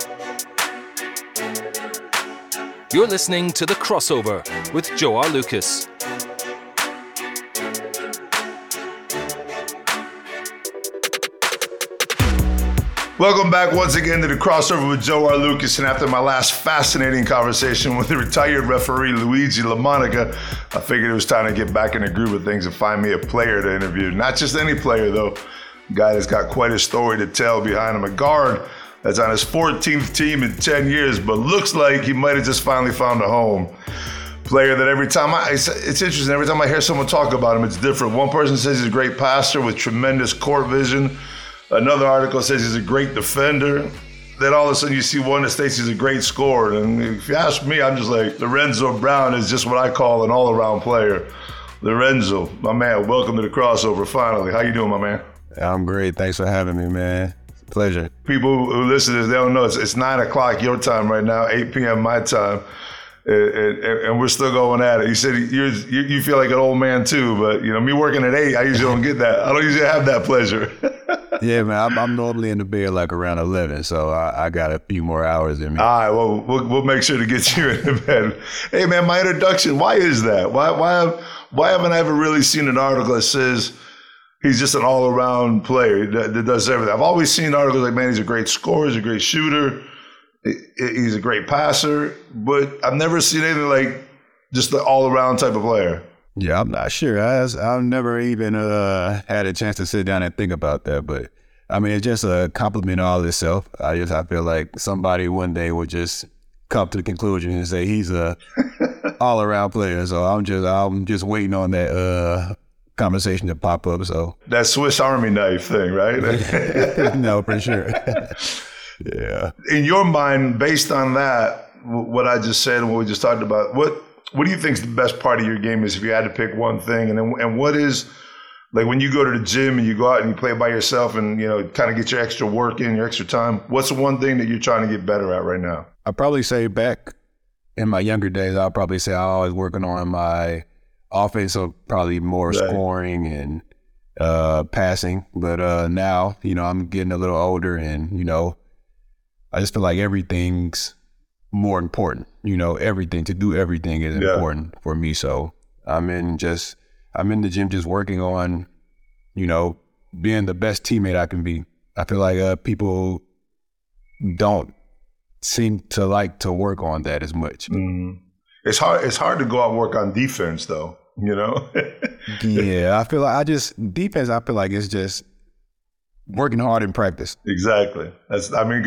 You're listening to The Crossover with Joe R. Lucas. Welcome back once again to The Crossover with Joe R. Lucas. And after my last fascinating conversation with the retired referee Luigi LaMonica, I figured it was time to get back in the groove of things and find me a player to interview. Not just any player, though. A guy that's got quite a story to tell behind him. A guard that's on his 14th team in 10 years, but looks like he might have just finally found a home. Player that it's interesting, every time I hear someone talk about him, it's different. One person says he's a great passer with tremendous court vision. Another article says he's a great defender. Then all of a sudden you see one that states he's a great scorer. And if you ask me, I'm just like, Lorenzo Brown is just what I call an all-around player. Lorenzo, my man, welcome to The Crossover finally. How you doing, my man? I'm great. Thanks for having me, man. Pleasure. People who listen to this, they don't know it's 9 o'clock your time right now, 8 p.m. my time, and we're still going at it. You said you feel like an old man too, but me working at 8, I usually don't get that. I don't usually have that pleasure. Yeah, man, I'm normally in the bed like around 11, so I got a few more hours in me. All right, well, we'll make sure to get you in the bed. Hey, man, my introduction, why is that? Why haven't I ever really seen an article that says he's just an all-around player that does everything? I've always seen articles like, man, he's a great scorer, he's a great shooter, he's a great passer, but I've never seen anything like just the all-around type of player. Yeah, I'm not sure. I've never even had a chance to sit down and think about that, but I mean, it's just a compliment all itself. I feel like somebody one day would just come to the conclusion and say he's a all-around player. So I'm just waiting on that conversation to pop up. So that Swiss Army knife thing, right? No, for sure. Yeah. In your mind, based on that, what I just said and what we just talked about, what do you think is the best part of your game is if you had to pick one thing? And what is, like when you go to the gym and you go out and you play by yourself and, kind of get your extra work in, your extra time, what's the one thing that you're trying to get better at right now? I'd probably say back in my younger days, I'll probably say I was working on my offense, so probably more right. Scoring and passing. But now, I'm getting a little older and, I just feel like everything's more important. To do everything is important for me. So I'm in the gym just working on, being the best teammate I can be. I feel like people don't seem to like to work on that as much. Mm. It's hard to go out and work on defense though, Yeah, I feel like defense, I feel like it's just working hard in practice. Exactly. Because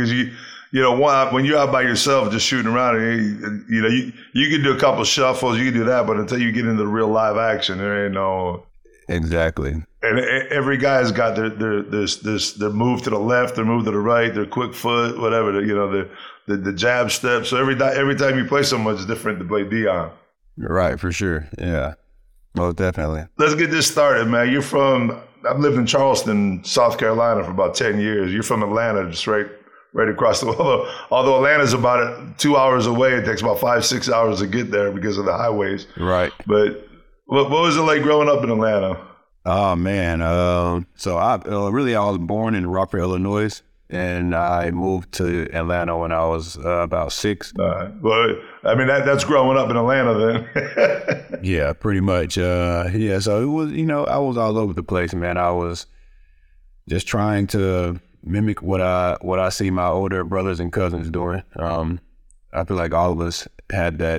when you're out by yourself just shooting around, you can do a couple shuffles, you can do that, but until you get into the real live action, there ain't no. Exactly. And every guy's got their move to the left, their move to the right, their quick foot, whatever, the jab step. So every time you play someone, it's different to play Dion. Right, for sure. Yeah, most definitely. Let's get this started, man. I've lived in Charleston, South Carolina for about 10 years. You're from Atlanta, just right across the world. Although Atlanta's about 2 hours away, it takes about 5-6 hours to get there because of the highways. Right. But what was it like growing up in Atlanta? Oh, man. So I was born in Rockford, Illinois, and I moved to Atlanta when I was about 6. Well, I mean, that's growing up in Atlanta then. Yeah, pretty much. So it was, I was all over the place, man. I was just trying to mimic what I see my older brothers and cousins doing. I feel like all of us had that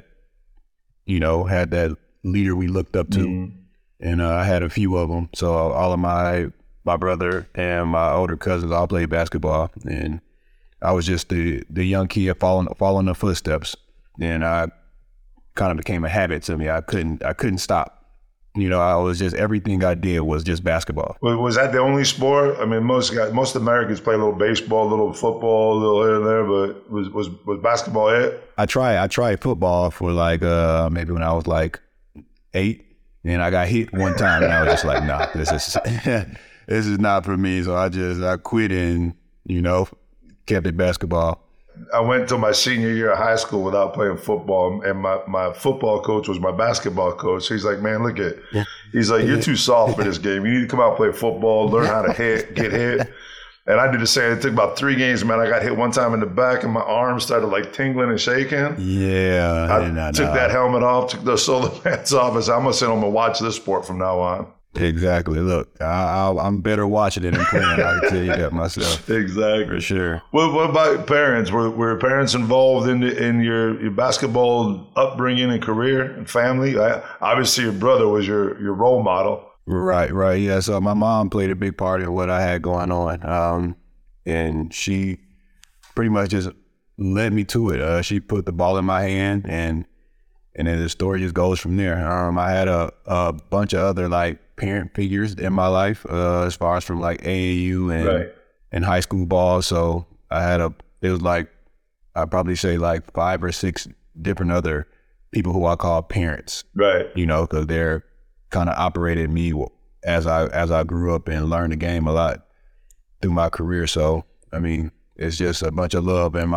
leader we looked up to. Mm-hmm. And I had a few of them. So all of my brother and my older cousins all played basketball, and I was just the young kid following the footsteps. And I kind of became a habit to me. I couldn't stop. I was just, everything I did was just basketball. Was that the only sport? I mean, most Americans play a little baseball, a little football, a little here and there, but was basketball it? I tried football for like maybe when I was like 8, and I got hit one time, and I was just like, nah, this is not for me. So I quit and kept it basketball. I went to my senior year of high school without playing football, and my football coach was my basketball coach. He's like, man, look he's like, you're too soft for this game. You need to come out and play football, learn how to get hit. And I did the same. It took about 3 games, man. I got hit one time in the back and my arm started like tingling and shaking. Yeah. I took that helmet off, took those solar pads off. I said, I'm going to sit home and watch this sport from now on. Exactly. Look, I'm better watching it than playing. I can tell you that myself. Exactly. For sure. What about parents? Were parents involved in your basketball upbringing and career and family? Obviously, your brother was your role model. Right. Yeah. So my mom played a big part in what I had going on. And she pretty much just led me to it. She put the ball in my hand and then the story just goes from there. I had a bunch of other like parent figures in my life, as far as from like AAU and high school ball. So it was like, I'd probably say like 5 or 6 different other people who I call parents. Right. Cause they're kind of operated me as I grew up and learned the game a lot through my career. So, I mean, it's just a bunch of love in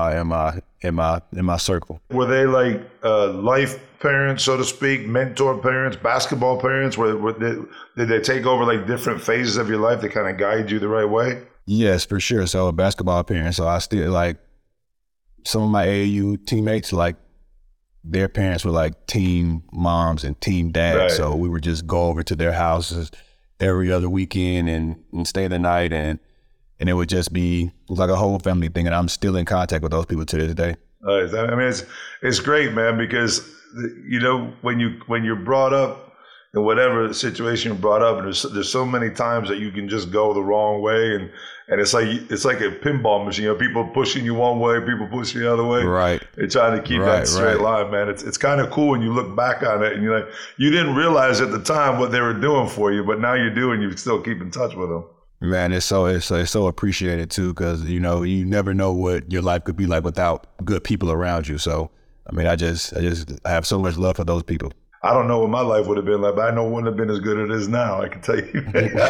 my circle. Were they like life parents, so to speak, mentor parents, basketball parents? Did they take over like different phases of your life to kind of guide you the right way? Yes, for sure. So a basketball parent. So I still like some of my AAU teammates, like their parents were like team moms and team dads. Right. So we would just go over to their houses every other weekend and stay the night and it would just be like a whole family thing. And I'm still in contact with those people to this day. I mean, it's great, man, because, when you're brought up in whatever situation you're brought up, and there's so many times that you can just go the wrong way. And it's like a pinball machine. People pushing you one way, people pushing you the other way. Right. They're trying to keep that straight line, man. It's kind of cool when you look back on it and you're like, you didn't realize at the time what they were doing for you, but now you do and you still keep in touch with them. Man, it's so appreciated too, because you never know what your life could be like without good people around you. So I mean, I have so much love for those people. I don't know what my life would have been like, but I know it wouldn't have been as good as it is now. I can tell you.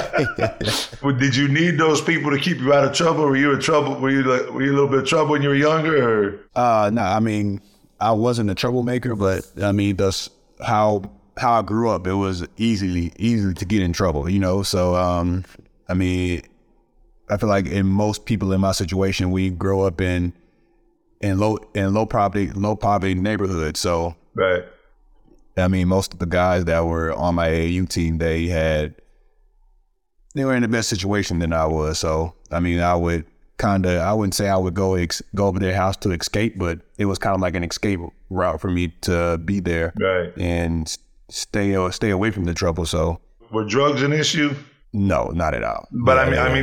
But did you need those people to keep you out of trouble? Were you in trouble? Were you a little bit of trouble when you were younger? Or? No, I mean, I wasn't a troublemaker, but I mean, that's how I grew up. It was easy to get in trouble, So I mean, I feel like in most people in my situation, we grow up in low poverty neighborhoods. So right. I mean, most of the guys that were on my AAU team, they were in a better situation than I was. So I mean, I wouldn't say I would go over their house to escape, but it was kind of like an escape route for me to be there and stay away from the trouble. So were drugs an issue? No, not at all. But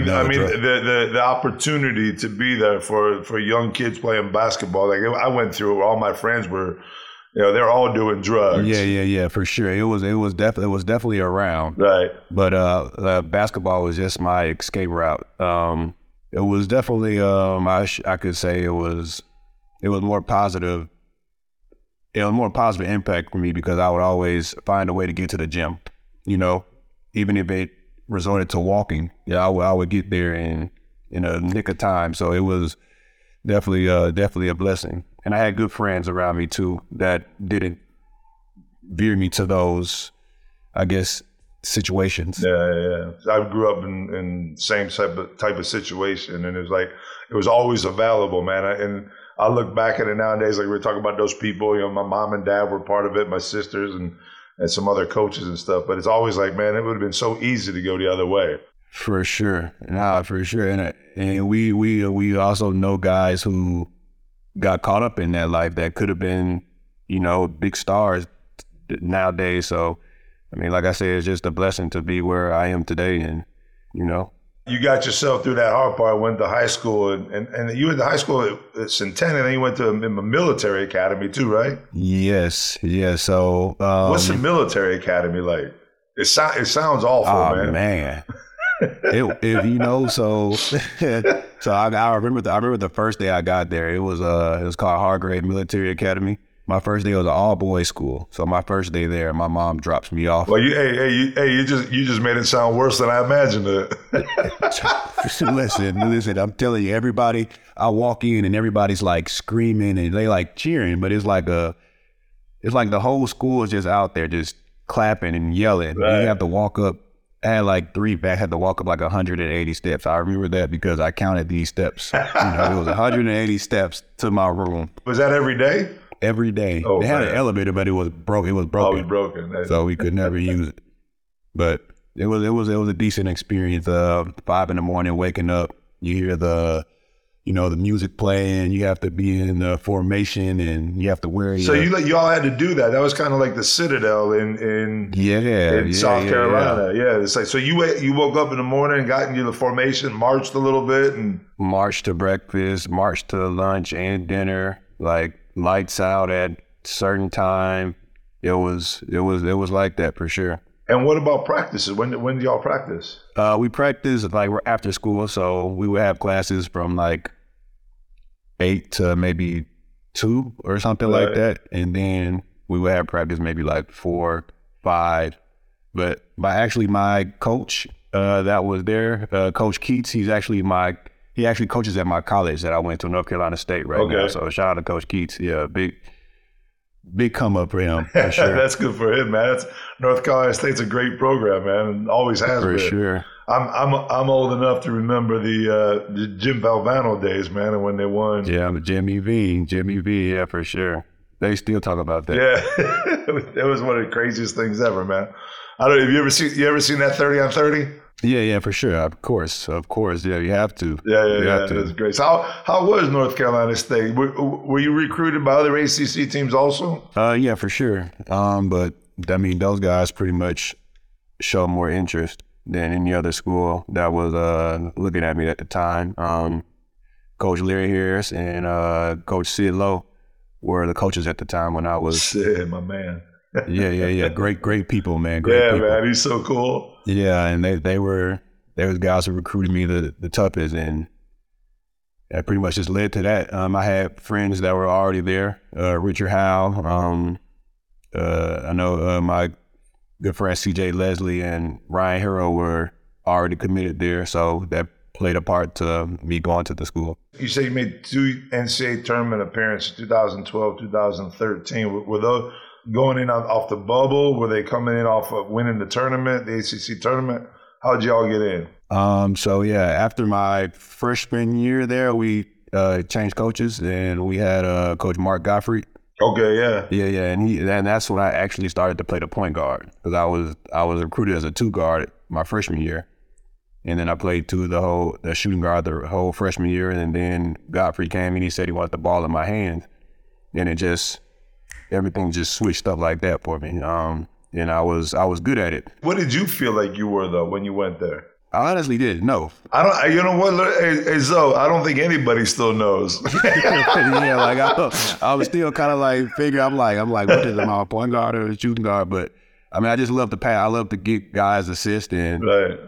the opportunity to be there for young kids playing basketball, like I went through, all my friends were, they're all doing drugs. Yeah, for sure. It was definitely around. Right. But basketball was just my escape route. It was definitely I could say it was more positive. It was more positive impact for me because I would always find a way to get to the gym. Even if it resorted to walking, I would get there in a nick of time. So it was definitely a blessing. And I had good friends around me too that didn't veer me to those, I guess, situations. Yeah. I grew up in same type of situation, and it was always available, man. And I look back at it nowadays, like we were talking about those people. My mom and dad were part of it, my sisters and some other coaches and stuff. But it's always like, man, it would have been so easy to go the other way. For sure. For sure. And we also know guys who got caught up in that life that could have been, big stars nowadays. So, I mean, like I said, it's just a blessing to be where I am today. And, You got yourself through that hard part, went to high school, and you went to high school at Centennial, and then you went to a military academy too, right? Yes. So what's the military academy like? It sounds awful, man. Man. So I remember the first day I got there. It was called Hargrave Military Academy. My first day was an all boys school. So my first day there, my mom drops me off. Well, you just made it sound worse than I imagined it. Listen, I'm telling you, everybody, I walk in and everybody's like screaming and they like cheering, but it's like the whole school is just out there just clapping and yelling. Right. You have to walk up I had like 3 back, had to walk up like 180 steps. I remember that because I counted these steps. It was 180 steps to my room. Was that every day? Every day. Oh, they had an elevator, but it was broke. It was broken. Oh, it was broken. So we could never use it. But it was a decent experience. 5 a.m, waking up, you hear the music playing. You have to be in the formation, and you have to wear. So you all had to do that. That was kind of like the Citadel in South Carolina. Yeah, it's like so you woke up in the morning, got into the formation, marched a little bit, and marched to breakfast, marched to lunch and dinner. Like lights out at certain time. It was like that for sure. And what about practices? When do y'all practice? We practice like we're after school, so we would have classes from like 8 to maybe 2 or something like that, and then we would have practice maybe like 4, 5. But my coach that was there, Coach Keats, he actually coaches at my college that I went to, North Carolina State now. So shout out to Coach Keats. Yeah, big come up for him. For sure. That's good for him, man. North Carolina State's a great program, man, and always has been. For sure. I'm old enough to remember the Jim Valvano days, man, and when they won. Yeah, Jimmy V, yeah, for sure. They still talk about that. Yeah, it was one of the craziest things ever, man. I don't know. Have you ever seen that 30 on 30? Yeah, for sure. Of course. Yeah, you have to. Yeah. That's great. So how was North Carolina State? Were you recruited by other ACC teams also? Yeah, for sure. But I mean, those guys pretty much show more interest than any other school that was looking at me at the time. Coach Larry Harris and Coach Sid Lowe were the coaches at the time when I was. Sid, my man. Yeah. Great people, man. Great people. Man, he's so cool. Yeah, and they were guys who recruited me the toughest, and that pretty much just led to that. I had friends that were already there. Richard Howe. I know my good friend C.J. Leslie and Ryan Hero were already committed there, so that played a part to me going to the school. You say you made 2 NCAA tournament appearances, 2012, 2013. Were those going in off the bubble? Were they coming in off of winning the tournament, the ACC tournament? How'd y'all get in? So yeah, after my freshman year there, we changed coaches, and we had Coach Mark Gottfried. Okay, yeah. Yeah, and that's when I actually started to play the point guard, because I was recruited as a 2 guard my freshman year, and then I played the shooting guard the whole freshman year, and then Gottfried came and he said he wanted the ball in my hands, and everything just switched up like that for me. And I was good at it. What did you feel like you were though when you went there? I honestly didn't know. You know what, hey Zoe, I don't think anybody still knows. Yeah, like I was still kind of like figuring. I'm like, what is it, my point guard or a shooting guard? But I mean, I just love to pass. I love to get guys assists, and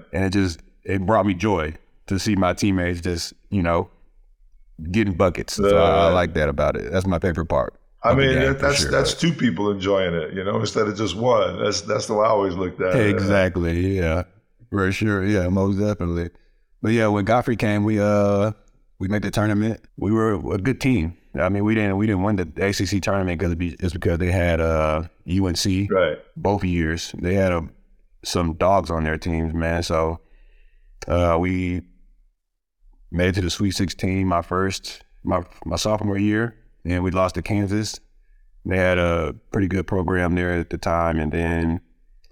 it brought me joy to see my teammates just getting buckets. So I like that about it. That's my favorite part. I mean, that's 2 people enjoying it, instead of just one. That's the way I always looked at it. Exactly, yeah. For sure, yeah, most definitely. But yeah, when Gottfried came, we made the tournament. We were a good team. I mean, we didn't win the ACC tournament because they had UNC both years. They had some dogs on their teams, man. So we made it to the Sweet 16 my sophomore year, and we lost to Kansas. They had a pretty good program there at the time, and then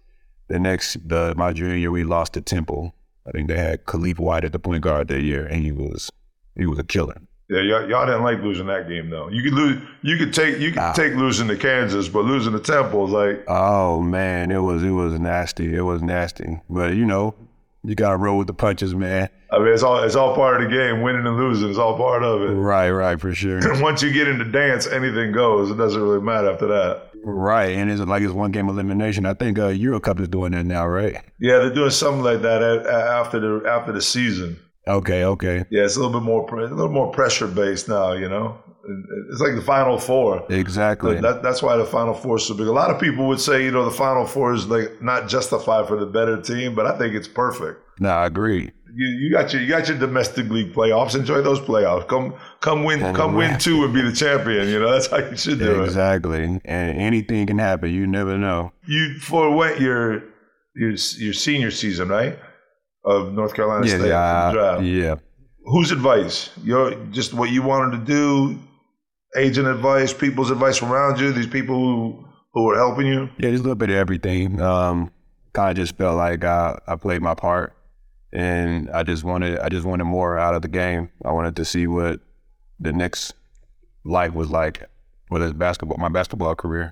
my junior year, we lost to Temple. I think they had Khalif White at the point guard that year, and he was a killer. Yeah, y'all didn't like losing that game though. You could lose. You could take losing to Kansas, but losing to Temple is like. Oh man, it was nasty. It was nasty. But you gotta roll with the punches, man. I mean, it's all part of the game. Winning and losing is all part of it. Right, for sure. Once you get into dance, anything goes. It doesn't really matter after that. Right, and it's 1 game elimination. I think Eurocup is doing that now, right? Yeah, they're doing something like that after the season. Okay. Yeah, it's a little more pressure based now. It's like the Final Four. Exactly. That's why the Final Four is so big. A lot of people would say the Final Four is like not justified for the better team, but I think it's perfect. No, I agree. You got your domestic league playoffs. Enjoy those playoffs. Come win 2 and be the champion. That's how you should do it. Exactly. And anything can happen. You never know. You forwent your your senior season, right? Of North Carolina State draft. Yeah. Whose advice? Just what you wanted to do, agent advice, people's advice around you, these people who were helping you? Yeah, just a little bit of everything. Kind of just felt like I played my part, and I just wanted more out of the game. I wanted to see what the next life was like, whether it's my basketball career.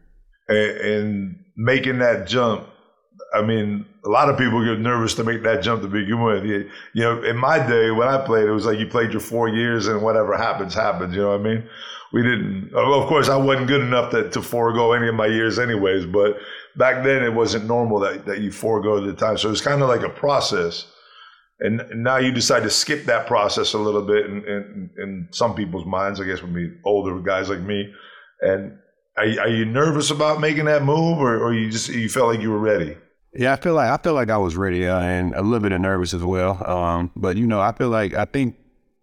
And making that jump, I mean, a lot of people get nervous to make that jump to begin with. You know, in my day when I played, it was like you played your 4 years and whatever happens, happens. You know what I mean? We didn't. Of course, I wasn't good enough to forego any of my years, anyways. But back then, it wasn't normal that you forego the time. So it was kind of like a process. And now you decide to skip that process a little bit in some people's minds, I guess, would be older guys like me. And are you nervous about making that move, or you felt like you were ready? Yeah, I feel like I was ready, and a little bit of nervous as well. But I think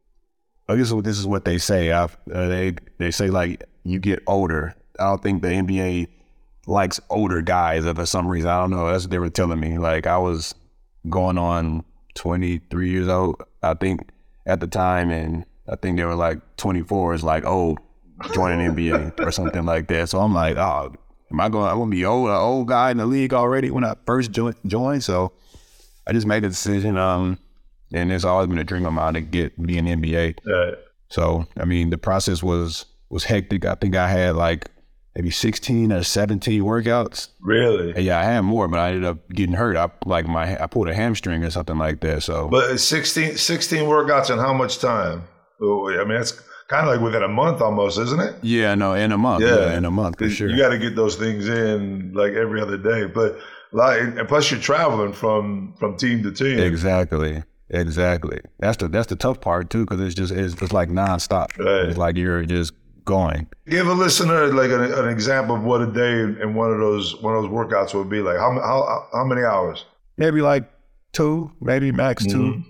this is what they say. They say like you get older. I don't think the NBA likes older guys for some reason. I don't know. That's what they were telling me. Like I was going on 23 years old, I think, at the time, and I think they were like 24 is like old, joining NBA or something like that. So I'm like, oh, I'm gonna be an old guy in the league already when I first joined. So I just made the decision. And it's always been a dream of mine to be in the NBA. Right. So I mean, the process was hectic. I think I had like maybe 16 or 17 workouts. Really? Yeah, I had more, but I ended up getting hurt. I pulled a hamstring or something like that. So, but 16 workouts in how much time? I mean, that's kind of like within a month almost, isn't it? Yeah, no, in a month. Yeah, in a month for sure. You got to get those things in like every other day. But and plus you're traveling from team to team. Exactly. That's the tough part too, because it's just like nonstop. Right. It's like you're just going. Give a listener like an example of what a day in one of those workouts would be like. How many hours? Maybe like 2, maybe max 2,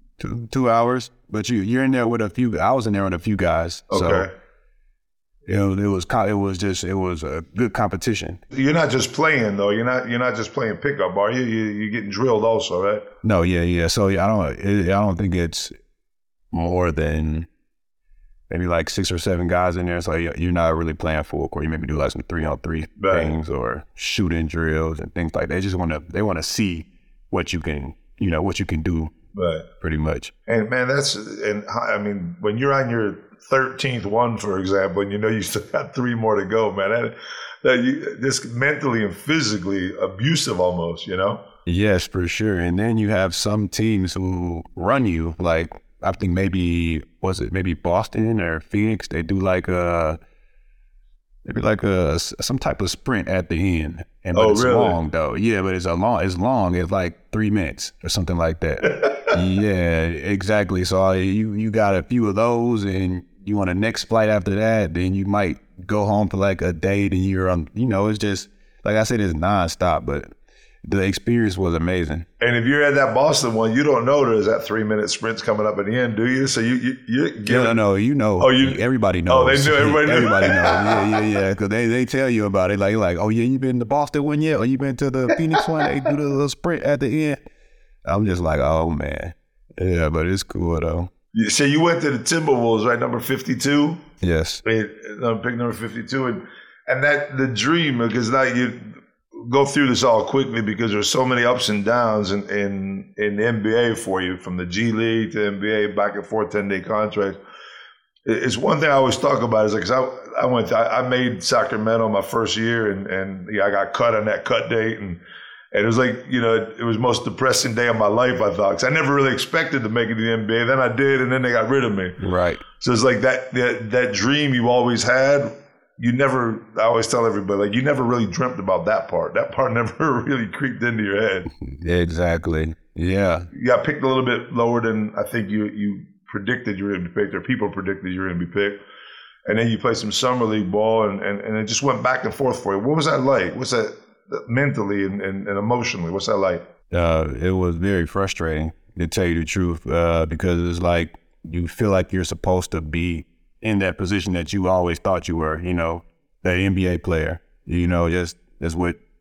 2 hours. But you're in there with a few. I was in there with a few guys. Okay. So, it was a good competition. You're not just playing though. You're not just playing pickup, are you? You're getting drilled also, right? No, yeah. So I don't think it's more than maybe like 6 or 7 guys in there. So you're not really playing full court. You maybe do like some 3-on-3 things or shooting drills and things like that. They want to see what you can do. Right. Pretty much. And man, I mean, when you're on your 13th one, for example, and you still got 3 more to go, man, this mentally and physically abusive almost, Yes, for sure. And then you have some teams who run you, like I think maybe Boston or Phoenix, they do like some type of sprint at the end. But it's really long though. Yeah, but it's long. It's like 3 minutes or something like that. Yeah, exactly. So you got a few of those, and you on the next flight after that, then you might go home for like a day, then you're on, it's just, like I said, it's nonstop, but the experience was amazing. And if you're at that Boston one, you don't know there's that 3-minute sprints coming up at the end, do you? So you No. Oh, everybody knows. Oh, they knew. Everybody knows. Yeah. Because they tell you about it. Like, oh yeah, you been to Boston one yet? Or you been to the Phoenix one? They do the little sprint at the end. I'm just like, oh man, yeah, but it's cool though. So you went to the Timberwolves, right? Number 52. Yes. Pick number 52, and that the dream, because now you go through this all quickly because there's so many ups and downs in the NBA for you, from the G League to NBA, back and forth 10-day contracts. It's one thing I always talk about is like, cause I made Sacramento my first year, and I got cut on that cut date, and it was like, it was the most depressing day of my life, I thought, because I never really expected to make it to the NBA. Then I did, and then they got rid of me. Right. So it's like that dream you always had. I always tell everybody, like, you never really dreamt about that part. That part never really creeped into your head. Exactly. Yeah. You got picked a little bit lower than I think you predicted you were going to be picked, or people predicted you were going to be picked. And then you played some summer league ball, and it just went back and forth for you. What was that like? What's that mentally and emotionally? What's that like? It was very frustrating, to tell you the truth, because it's like you feel like you're supposed to be in that position that you always thought you were, the NBA player, just that's what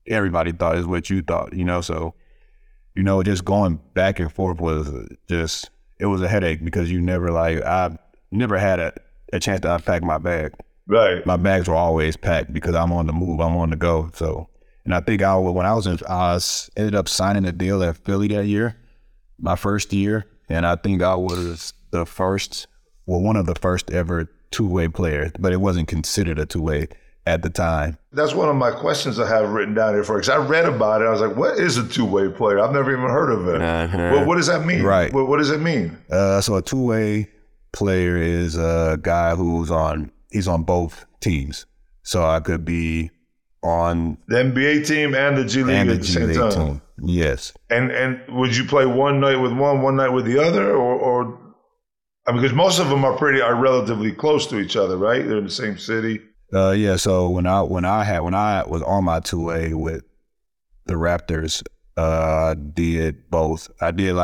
everybody thought is what you thought, so, just going back and forth was just, it was a headache because I never had a chance to unpack my bag. Right. My bags were always packed because I'm on the move, I'm on the go. So, and I think when I ended up signing a deal at Philly that year, my first year, and I think I was one of the first ever two-way players, but it wasn't considered a two-way at the time. That's one of my questions I have written down here for, because I read about it. I was like, what is a two-way player? I've never even heard of it. Well, what does that mean? Right. What does it mean? So a two-way player is a guy he's on both teams. So I could be on the NBA team and the G League at the same time. Team. Yes. And would you play one night with one night with the other, or because most of them are relatively close to each other, right? They're in the same city. Yeah. So when I was on my two-way with the Raptors, I did both. I did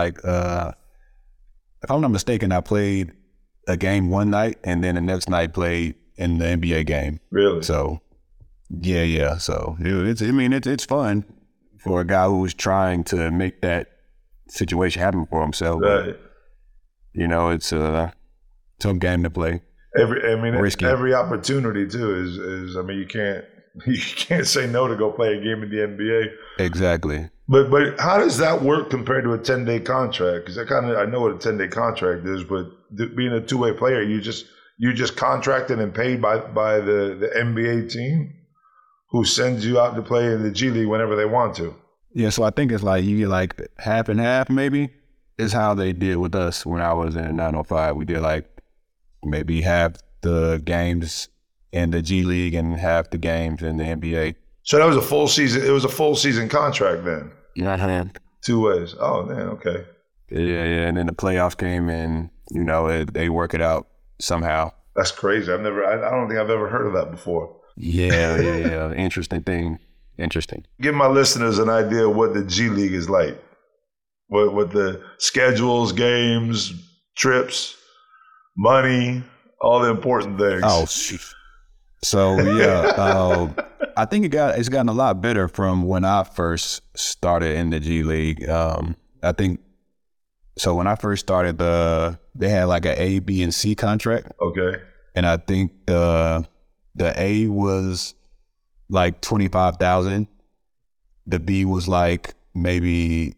if I'm not mistaken, I played a game one night and then the next night played in the NBA game. Really? So yeah. So it's fun for a guy who was trying to make that situation happen for himself. Right. But, it's a tough game to play. Risky. Every opportunity too is you can't say no to go play a game in the NBA. Exactly. But how does that work compared to a 10-day contract? Because I know what a 10-day contract is, but being a two-way player, you just contracted and paid by the NBA team who sends you out to play in the G League whenever they want to. Yeah, so I think it's like you get half and half maybe is how they did with us when I was in 905. We did maybe half the games in the G League and half the games in the NBA. So that was a full season. It was a full season contract then. Yeah. 2 ways. Oh man, okay. Yeah. And then the playoffs came and they work it out somehow. That's crazy. I don't think I've ever heard of that before. Yeah. Interesting thing. Interesting. Give my listeners an idea of what the G League is like. What the schedules, games, trips, money, all the important things. Oh, so yeah, I think it's gotten a lot better from when I first started in the G League. I think so. When I first started, they had an A, B, and C contract. Okay, and I think the A was 25,000. The B was maybe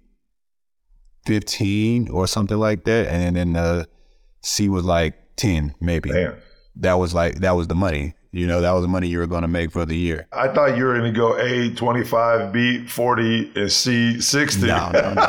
15 or something like that, and then the C was 10 maybe. Damn. That was the money. That was the money you were going to make for the year. I thought you were going to go A 25, B 40, and C 60. No.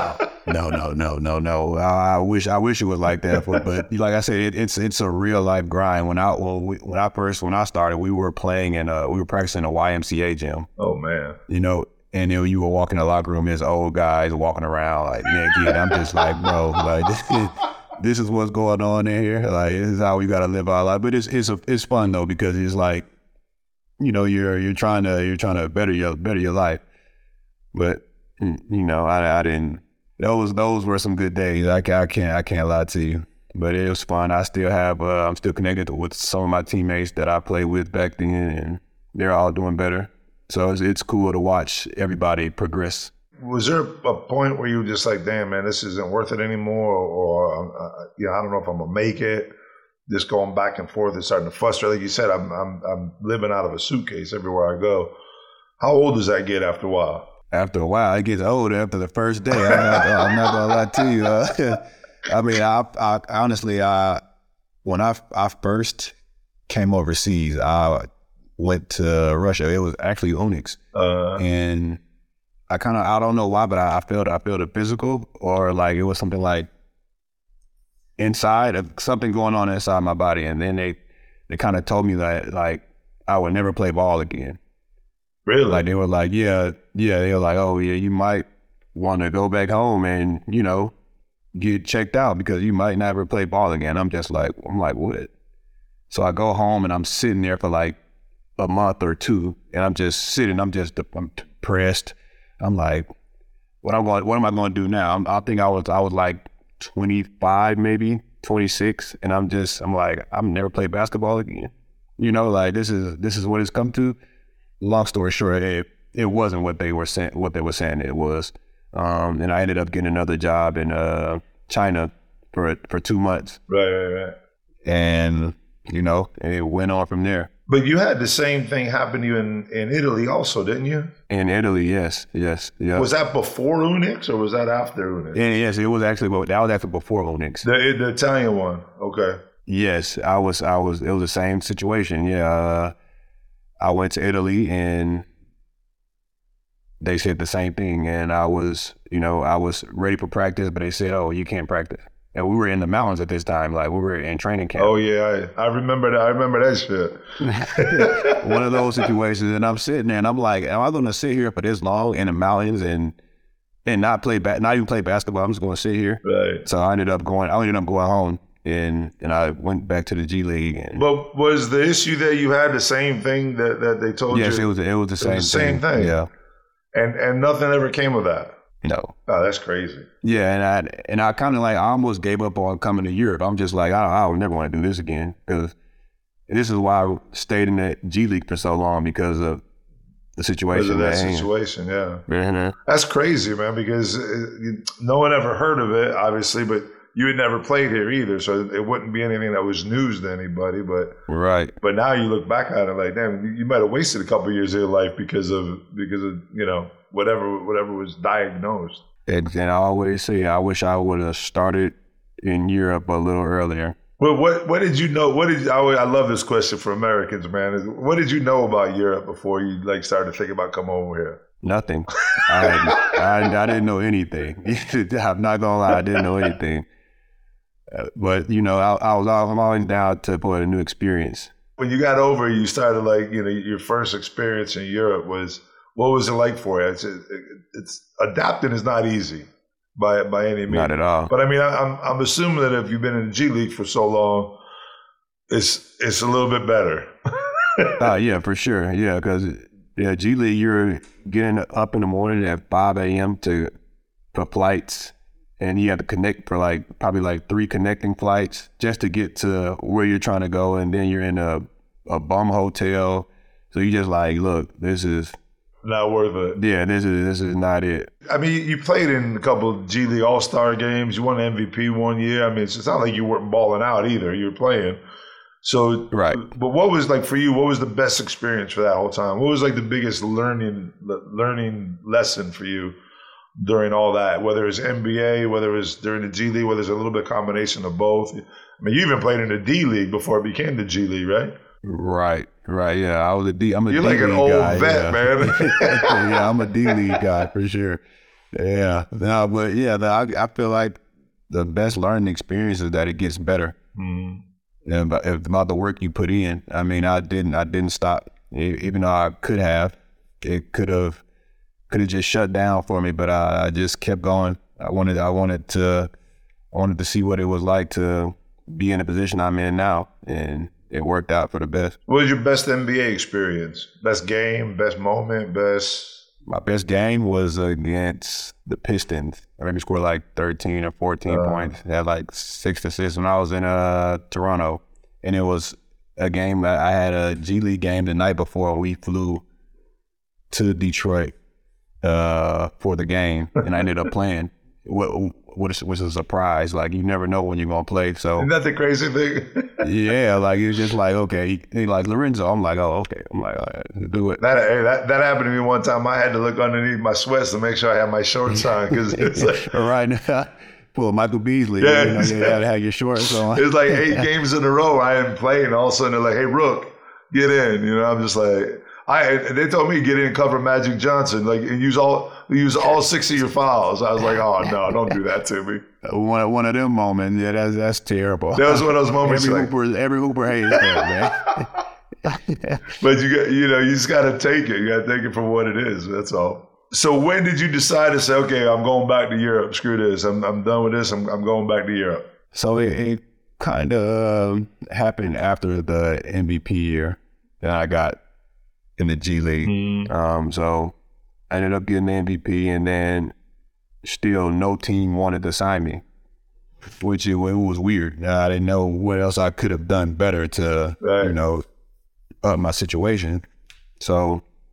I wish it was like that, but like I said, it's a real life grind. When I started, we were playing and we were practicing a YMCA gym. Oh man. And then you were walking in the locker room, there's old guys walking around naked. I'm just bro, this is what's going on in here. This is how we got to live our life. But it's fun though, because it's you're trying to better your life. But I didn't. Those were some good days. I can't lie to you. But it was fun. I still have I'm still connected with some of my teammates that I played with back then, and they're all doing better. So it's cool to watch everybody progress. Was there a point where you were just damn, man, this isn't worth it anymore? Or I don't know if I'm going to make it. Just going back and forth and starting to frustrate. Like you said, I'm living out of a suitcase everywhere I go. How old does that get after a while? After a while, it gets old after the first day. I'm not going to lie to you. I honestly, when I first came overseas, I went to Russia. It was actually Onyx. And I don't know why, but I felt a physical, or it was something inside of something going on inside my body. And then they kind of told me that I would never play ball again. Really? They were yeah, they were oh yeah, you might want to go back home and, get checked out because you might never play ball again. I'm what? So I go home and I'm sitting there for a month or two, and I'm just sitting, I'm depressed. I'm what am I going to do now? I think I was 25, maybe 26. And I'm never played basketball again. This is what it's come to. Long story short, it wasn't what they were saying it was. And I ended up getting another job in China for 2 months. Right. And, it went on from there. But you had the same thing happen to you in Italy also, didn't you? In Italy, yes. Was that before Unix or was that after Unix? Yes, that was actually before Unix. The Italian one, okay. Yes, it was the same situation. Yeah. I went to Italy and they said the same thing. And I was ready for practice, but they said, oh, you can't practice. And we were in the mountains at this time, like we were in training camp. Oh yeah, I remember that. I remember that shit. One of those situations, and I'm sitting there, and I'm like, am I going to sit here for this long in the mountains and not even play basketball? I'm just going to sit here. Right. So I ended up going home, and I went back to the G League. But was the issue that you had the same thing that they told you? Yes, it was the same thing. Yeah. And nothing ever came of that. No. Oh, that's crazy. Yeah, and I kind of I almost gave up on coming to Europe. I'm just like, I would never want to do this again, because this is why I stayed in that G League for so long, because of the situation. Because of that situation, yeah. Mm-hmm. That's crazy, man, because no one ever heard of it, obviously, but you had never played here either, so it wouldn't be anything that was news to anybody. But right. But now you look back at it like, damn, you might have wasted a couple of years of your life because of whatever was diagnosed. And I always say, I wish I would have started in Europe a little earlier. Well, what did you know? I love this question for Americans, man. What did you know about Europe before you started thinking about coming over here? Nothing. I didn't know anything. I'm not gonna lie, I didn't know anything. But I'm always down for a new experience. When you got over, you started your first experience in Europe what was it like for you? It's adapting is not easy by any means. Not at all. But I mean, I'm assuming that if you've been in the G League for so long, it's a little bit better. Yeah, for sure. Yeah, because G League, you're getting up in the morning at 5 a.m. for flights, and you have to connect for probably 3 connecting flights just to get to where you're trying to go, and then you're in a bum hotel. So you just look, this is not worth it. Yeah, this is not it. I mean, you played in a couple of G League All-Star games. You won MVP one year. I mean, it's not like you weren't balling out either. You were playing. So, right. But what was for you? What was the best experience for that whole time? What was the biggest learning lesson for you during all that? Whether it's NBA, whether it's during the G League, whether it's a little bit of combination of both. I mean, you even played in the D League before it became the G League, right? Right. Yeah, I'm a You're D-League an old guy, vet, man. Yeah, I'm a D-League guy for sure. Yeah. No, but I feel like the best learning experience is that it gets better. Mm-hmm. And about the work you put in. I mean, I didn't stop. Even though I could have, it could have just shut down for me, but I just kept going. I wanted to see what it was like to be in the position I'm in now, and it worked out for the best. What was your best NBA experience? Best game, best moment, My best game was against the Pistons. I maybe scored 13 or 14 points. I had 6 assists when I was in Toronto. And it was a game, I had a G League game the night before. We flew to Detroit for the game, and I ended up playing. Which was a surprise. You never know when you're gonna play. So isn't that the crazy thing? Yeah, it was just okay. He Lorenzo. I'm oh, okay. I'm all right, do it. That happened to me one time. I had to look underneath my sweats to make sure I had my shorts on, because it's right now. Pull Michael Beasley. Yeah, you gotta have your shorts on. It's 8 games in a row I hadn't played, and all of a sudden they're like, "Hey, Rook, get in." I'm just they told me get in and cover Magic Johnson, and use all 6 of your fouls. I was like, oh no, don't do that to me. One of them moments, that's terrible. That was one of those moments. Every hooper hates that, man. But you just gotta take it. You gotta take it for what it is. That's all. So when did you decide to say, okay, I'm going back to Europe? Screw this. I'm done with this. I'm going back to Europe. So it kind of happened after the MVP year that I got in the G League. Mm-hmm. So I ended up getting the MVP, and then still no team wanted to sign me, which it was weird. I didn't know what else I could have done better to, up my situation. So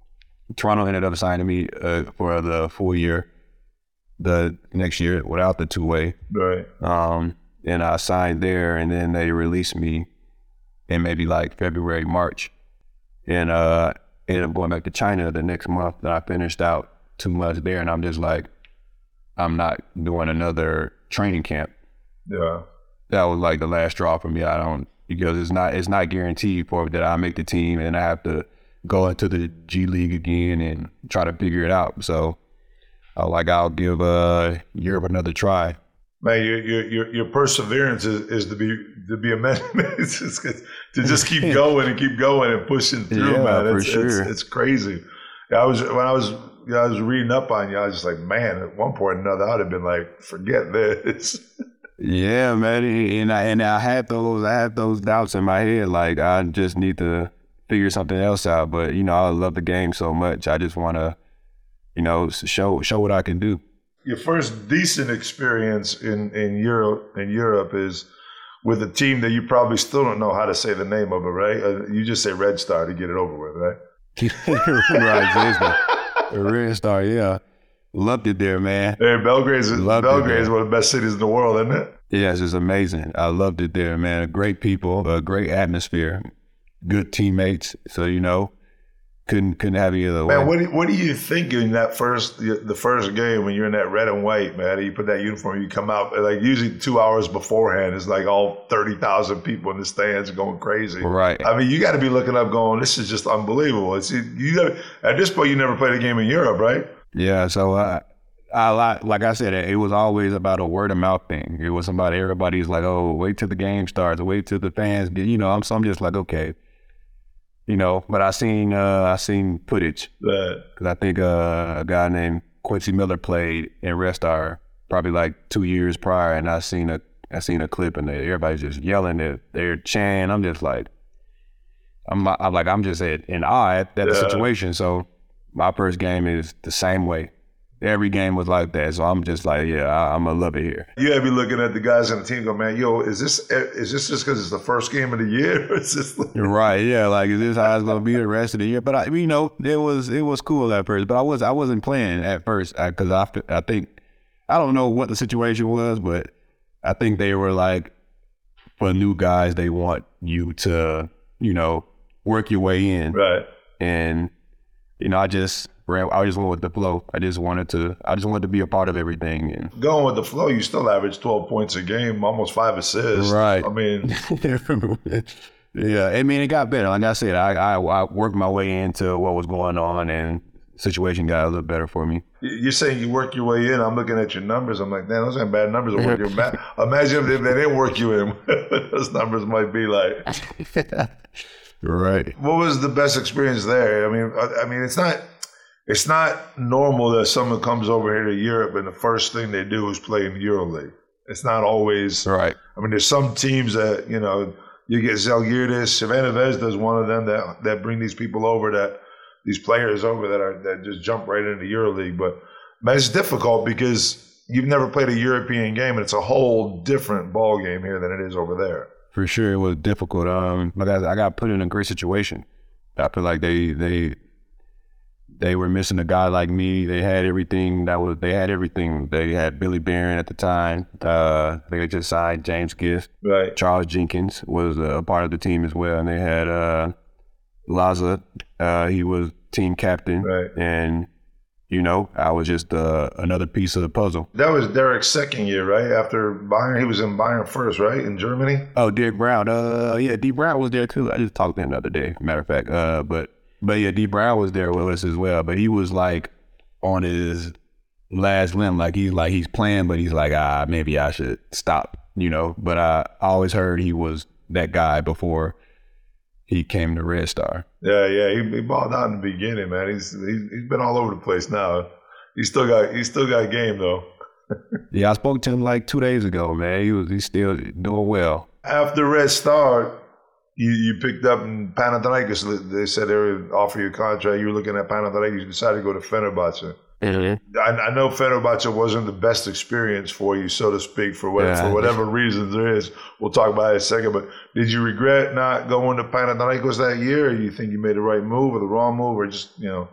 Toronto ended up signing me for the full year, the next year without the two-way. Right. And I signed there, and then they released me in maybe like February, March, and ended up going back to China the next month. And I finished out 2 months there, and I'm just like, I'm not doing another training camp. Yeah. That was like the last straw for me. Because it's not guaranteed for that I make the team, and I have to go into the G League again and try to figure it out. So I'll give Europe another try. Man, your perseverance is to be amended. To just keep going and pushing through, yeah, man. For sure. It's crazy. Yeah, when I was reading up on you, I was just like, man, at one point or another, I'd have been like, forget this. Yeah, man, and I had those doubts in my head. Like, I just need to figure something else out. But I love the game so much. I just want to, show what I can do. Your first decent experience in Europe is with a team that you probably still don't know how to say the name of it, right? You just say Red Star to get it over with, right? Right, Red Star, yeah. Loved it there, man. Hey, Belgrade's one of the best cities in the world, isn't it? Yes, it's amazing. I loved it there, man. Great people, a great atmosphere, good teammates. So, couldn't have any other way. Man, what do you think in the first game when you're in that red and white, man? And you put that uniform, you come out, like usually 2 hours beforehand, it's like all 30,000 people in the stands going crazy. Right. I mean, you got to be looking up going, this is just unbelievable. At this point, you never played a game in Europe, right? Yeah, so like I said, it was always about a word of mouth thing. It was everybody's like, oh, wait till the game starts, wait till the fans get, I'm just like, okay, but I seen footage because I think a guy named Quincy Miller played in Red Star probably like 2 years prior, and I seen a clip and everybody's just yelling, they're chanting. I'm just like, I'm just in awe at the situation. So my first game is the same way. Every game was like that. So I'm just like, yeah, I'm going to love it here. You gotta be looking at the guys on the team go, man, yo, is this just because it's the first game of the year? Or is this like... Right, yeah, like, is this how it's going to be the rest of the year? But, it was cool at first. But I wasn't playing at first because I think, I don't know what the situation was, but I think they were like, for new guys, they want you to, work your way in. Right. And, I just went with the flow. I just wanted to be a part of everything. And going with the flow, you still average 12 points a game, almost 5 assists. Right. I mean, yeah. I mean, it got better. Like I said, I worked my way into what was going on, and the situation got a little better for me. You're saying you work your way in. I'm looking at your numbers. I'm like, man, those ain't bad numbers. Imagine if they didn't work you in. What those numbers might be like. Right. What was the best experience there? I mean, it's not normal that someone comes over here to Europe and the first thing they do is play in the EuroLeague. It's not always right. I mean, there's some teams that you get Zalgiris, Savannah Vesda is one of them that bring these people over, these players over that just jump right into EuroLeague. But man, it's difficult because you've never played a European game, and it's a whole different ball game here than it is over there. For sure, it was difficult. Like I got put in a great situation. I feel like they were missing a guy like me. They had everything. They had Billy Barron at the time. They just signed James Gift. Right. Charles Jenkins was a part of the team as well, and they had Laza. He was team captain. Right. And I was just another piece of the puzzle. That was Derek's second year, right? After Bayern, he was in Bayern first, right? In Germany. Oh, Derek Brown. Yeah, D. Brown was there too. I just talked to him the other day, matter of fact. But yeah, D. Brown was there with us as well. But he was like on his last limb. Like he's playing, but he's like, maybe I should stop, But I always heard he was that guy before he came to Red Star. Yeah, he balled out in the beginning, man. He's been all over the place now. He's still got game though. Yeah, I spoke to him like 2 days ago, man. He's still doing well. After Red Star, you picked up in Panathinaikos. They said they would offer you a contract. You were looking at Panathinaikos. You decided to go to Fenerbahce. Mm-hmm. I know Fenerbahce wasn't the best experience for you, so to speak, for whatever reasons there is. We'll talk about it in a second. But did you regret not going to Panathinaikos that year, or you think you made the right move or the wrong move, or just, it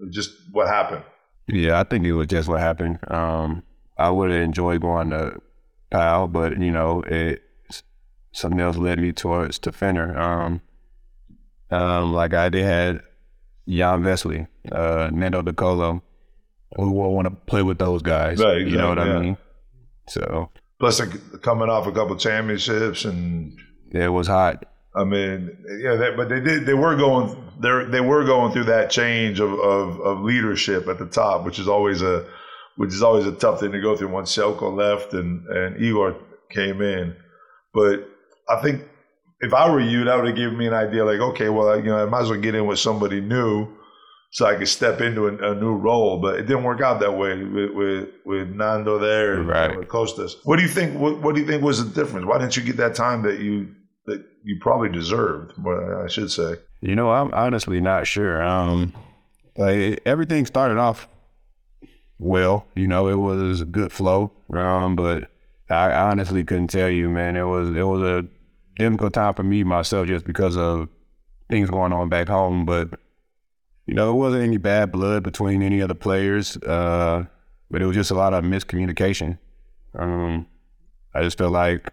Just what happened? Yeah, I think it was just what happened. I would have enjoyed going to Pal, but something else led me towards to Fenner. They had Jan Vesely, Nando DeColo, who will want to play with those guys. Right, exactly, you know what I mean? So plus coming off a couple championships, and it was hot. I mean, but they were going through that change of leadership at the top, which is always a tough thing to go through once Selko left and Igor came in. But I think if I were you, that would have given me an idea like, okay, well, I might as well get in with somebody new so I could step into a new role. But it didn't work out that way with Nando there and with Costas. What do you think? What do you think was the difference? Why didn't you get that time that you probably deserved? I should say. I'm honestly not sure. Everything started off well. It was a good flow. But I honestly couldn't tell you, man. It was a difficult time for me myself just because of things going on back home. But it wasn't any bad blood between any of the players. But it was just a lot of miscommunication. I just felt like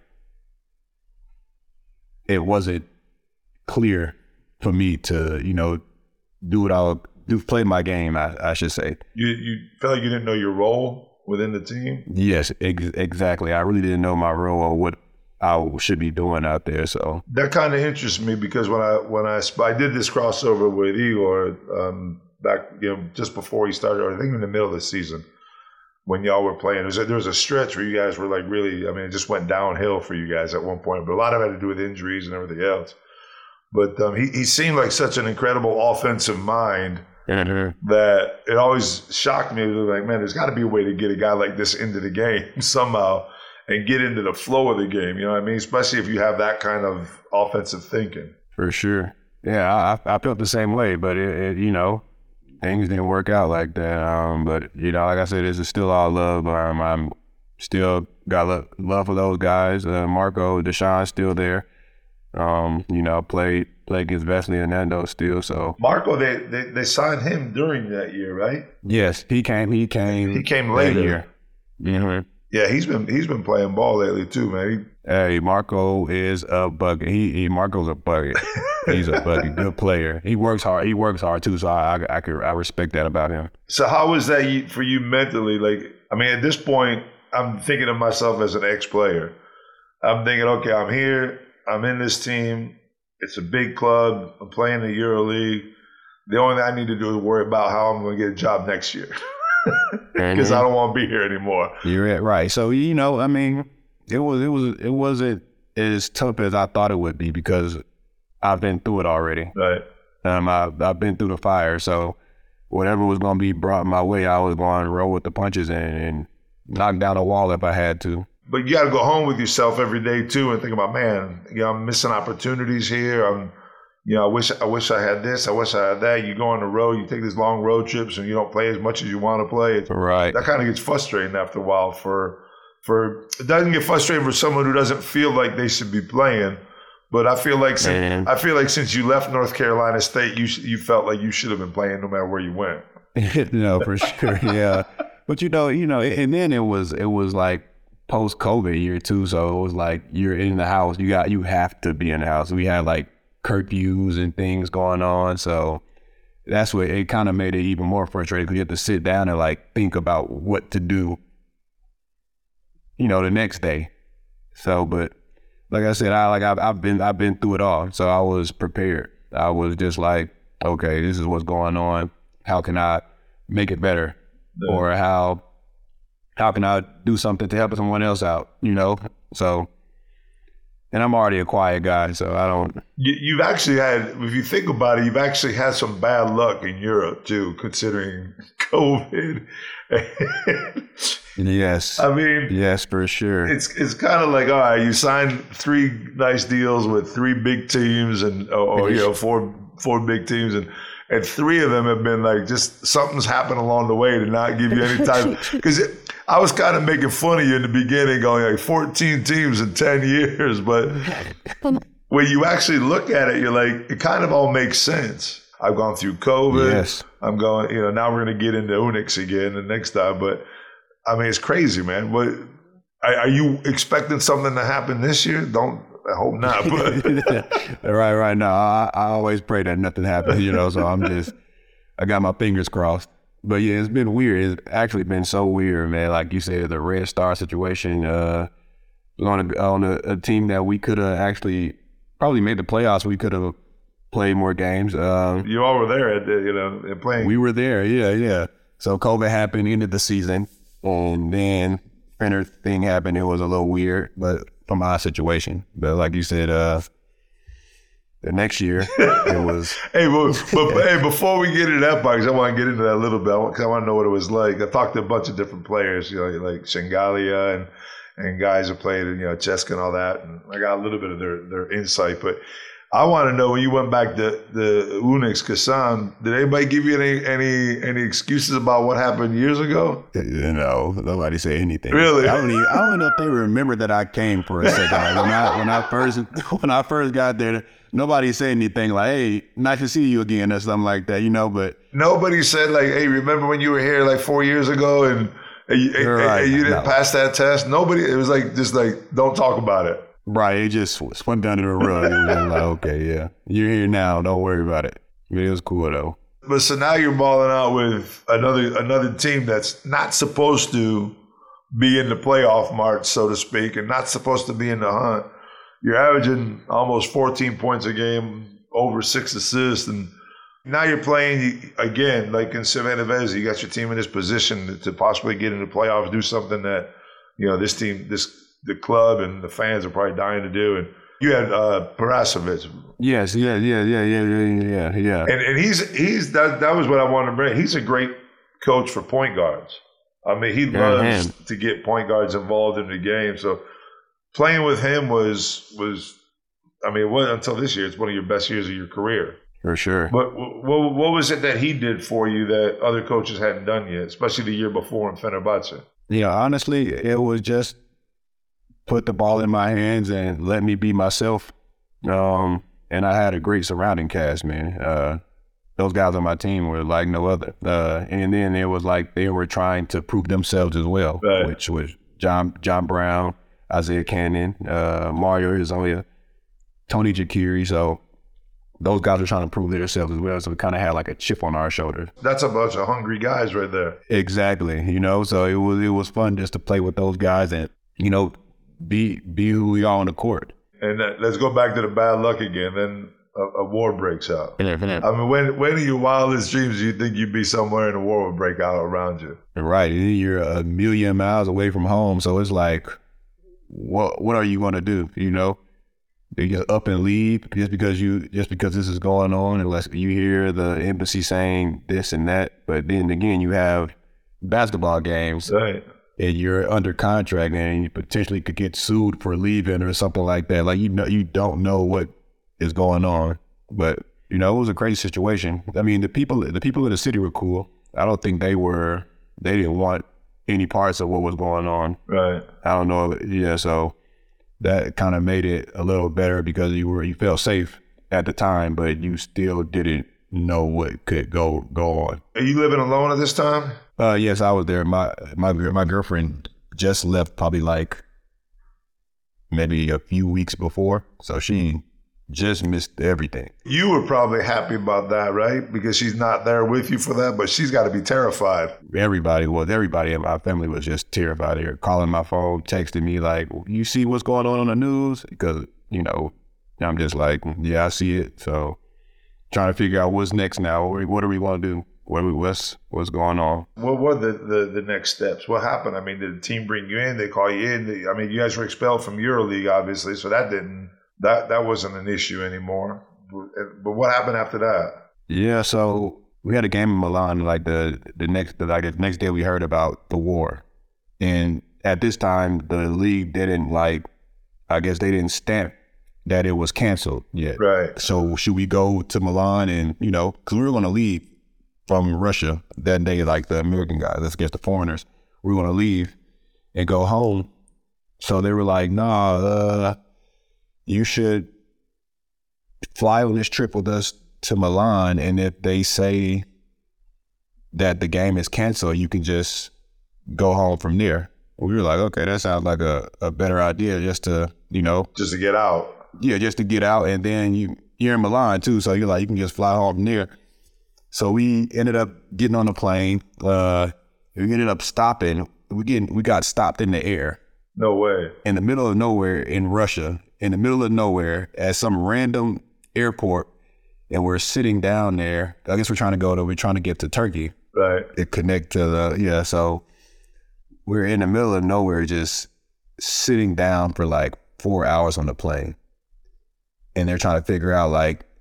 it wasn't clear for me to, play my game, I should say. You felt like you didn't know your role within the team? Yes, exactly. I really didn't know my role or what I should be doing out there. So that kind of interests me because when I did this crossover with Igor back, just before he started, or I think in the middle of the season, when y'all were playing, there was a stretch where you guys were like really, it just went downhill for you guys at one point, but a lot of it had to do with injuries and everything else. But he seemed like such an incredible offensive mind that it always shocked me. It was like, man, there's got to be a way to get a guy like this into the game somehow and get into the flow of the game. You know what I mean? Especially if you have that kind of offensive thinking. For sure. Yeah, I felt the same way, but it things didn't work out like that. But like I said, this is still all love. I'm still got love for those guys. Marco, Deshaun's still there. Played against Vesely and Nando still. So Marco, they signed him during that year, right? Yes, he came later. That year. Mm-hmm. Yeah, he's been playing ball lately too, man. Hey, Marco is a bucket. Marco's a bucket. He's a bucket. Good player. He works hard. He works hard too. So I respect that about him. So how was that for you mentally? At this point, I'm thinking of myself as an ex-player. I'm thinking, okay, I'm here. I'm in this team. It's a big club. I'm playing the EuroLeague. The only thing I need to do is worry about how I'm going to get a job next year because I don't want to be here anymore. You're right. So it wasn't as tough as I thought it would be because I've been through it already. Right. I've been through the fire. So whatever was going to be brought my way, I was going to roll with the punches and knock down a wall if I had to. But you got to go home with yourself every day too and think about, man, I'm missing opportunities here. I wish I had this. I wish I had that. You go on the road, you take these long road trips, and you don't play as much as you want to play. Right. That kind of gets frustrating after a while. It doesn't get frustrating for someone who doesn't feel like they should be playing. But I feel like since you left North Carolina State, you felt like you should have been playing no matter where you went. No, for sure, yeah. But and then it was like post-COVID year too, so it was like you're in the house. You have to be in the house. We had like curfews and things going on, so that's what it kind of made it even more frustrating because you have to sit down and like think about what to do, the next day. So, but like I said, I've been through it all, so I was prepared. I was just like, okay, this is what's going on. How can I make it better, or how can I do something to help someone else out? So. And I'm already a quiet guy, so I don't. You've actually had, if you think about it, you've actually had some bad luck in Europe too, considering COVID. Yes. Yes, for sure. It's kind of like, all right, you signed 3 nice deals with 3 big teams or 4 big teams, and 3 of them have been like just something's happened along the way to not give you any time because. I was kind of making fun of you in the beginning, going like 14 teams in 10 years. But when you actually look at it, you're like, it kind of all makes sense. I've gone through COVID. Yes. I'm going, now we're going to get into Unix again the next time. But I mean, it's crazy, man. What are you expecting something to happen this year? I hope not. But right. No, I always pray that nothing happens, so I got my fingers crossed. But yeah, it's been weird. It's actually been so weird, man. Like you said, the Red Star situation, on a team that we could have actually probably made the playoffs. We could have played more games. You all were there playing. We were there, yeah. So COVID happened, ended the season, and then Fenner thing happened. It was a little weird, but from our situation. But like you said, the next year it was. Hey, but before we get into that part, 'cause I want to get into that a little bit. Because I want to know what it was like. I talked to a bunch of different players, like Shengalia and guys who played, Cheska and all that, and I got a little bit of their insight. But I want to know, when you went back to the Unix Kazan, did anybody give you any excuses about what happened years ago? No, nobody said anything. Really? I don't know if they remember that I came for a second. Like when I first got there, nobody said anything like, "Hey, nice to see you again," or something like that, But nobody said like, "Hey, remember when you were here like 4 years ago and you didn't pass that test?" Nobody. It was like just like, don't talk about it. Right, it just went down to the rug. It was like, okay, yeah, you're here now. Don't worry about it. It was cool though. But so now you're balling out with another team that's not supposed to be in the playoff march, so to speak, and not supposed to be in the hunt. You're averaging almost 14 points a game, over 6 assists, and now you're playing again like in Savannah Vez. You got your team in this position to possibly get into the playoffs, do something that this team, the club and the fans are probably dying to do. And you had Parasovic. Yes, yeah. And he's that was what I wanted to bring. He's a great coach for point guards. I mean, he loves to get point guards involved in the game. So playing with him was I mean, it wasn't until this year. It's one of your best years of your career. For sure. But what was it that he did for you that other coaches hadn't done yet, especially the year before in Fenerbahce? Yeah, honestly, it was just put the ball in my hands and let me be myself. And I had a great surrounding cast, man. Those guys on my team were like no other. And then it was like they were trying to prove themselves as well, right, which was John Brown, Isaiah Cannon, Mario Hezonja, Tony Jakiri. So those guys were trying to prove themselves as well. So we kind of had like a chip on our shoulder. That's a bunch of hungry guys right there. Exactly. So it was fun just to play with those guys and, be who we are on the court. And let's go back to the bad luck again. Then a war breaks out. I mean, when in your wildest dreams do you think you'd be somewhere and a war would break out around you? Right. You're a million miles away from home. So it's like, what are you going to do? You just up and leave just because this is going on, unless you hear the embassy saying this and that. But then again, you have basketball games. Right. And you're under contract and you potentially could get sued for leaving or something like that. Like, you don't know what is going on. But, it was a crazy situation. I mean, the people in the city were cool. I don't think they didn't want any parts of what was going on. Right. I don't know. Yeah. So that kind of made it a little better because you felt safe at the time, but you still didn't know what could go on. Are you living alone at this time? Yes, I was there. My girlfriend just left probably like maybe a few weeks before, so she just missed everything. You were probably happy about that, right? Because she's not there with you for that, but she's got to be terrified. Everybody in my family was just terrified. They were calling my phone, texting me like, "You see what's going on the news?" Because, I'm just like, yeah, I see it. So trying to figure out what's next now. What do we want to do? What's going on? What were the next steps? What happened? I mean, did the team bring you in? They call you in? You guys were expelled from EuroLeague, obviously, so that wasn't an issue anymore. But what happened after that? Yeah, so we had a game in Milan. Like the next day, we heard about the war, and at this time, the league didn't they didn't stamp that it was canceled yet. Right. So should we go to Milan and because we were going to leave from Russia that day, like the American guys, let's get the foreigners. We were going to leave and go home. So they were like, nah, you should fly on this trip with us to Milan, and if they say that the game is canceled, you can just go home from there. We were like, okay, that sounds like a better idea, just to, just to get out. Yeah, just to get out, and then you're in Milan too, so you're like, you can just fly home from there. So we ended up getting on the plane. We ended up stopping. We got stopped in the air. No way. In the middle of nowhere in Russia, in the middle of nowhere at some random airport, and we're sitting down there. I guess we're trying to get to Turkey. Right. To connect to so we're in the middle of nowhere just sitting down for like 4 hours on the plane. And they're trying to figure out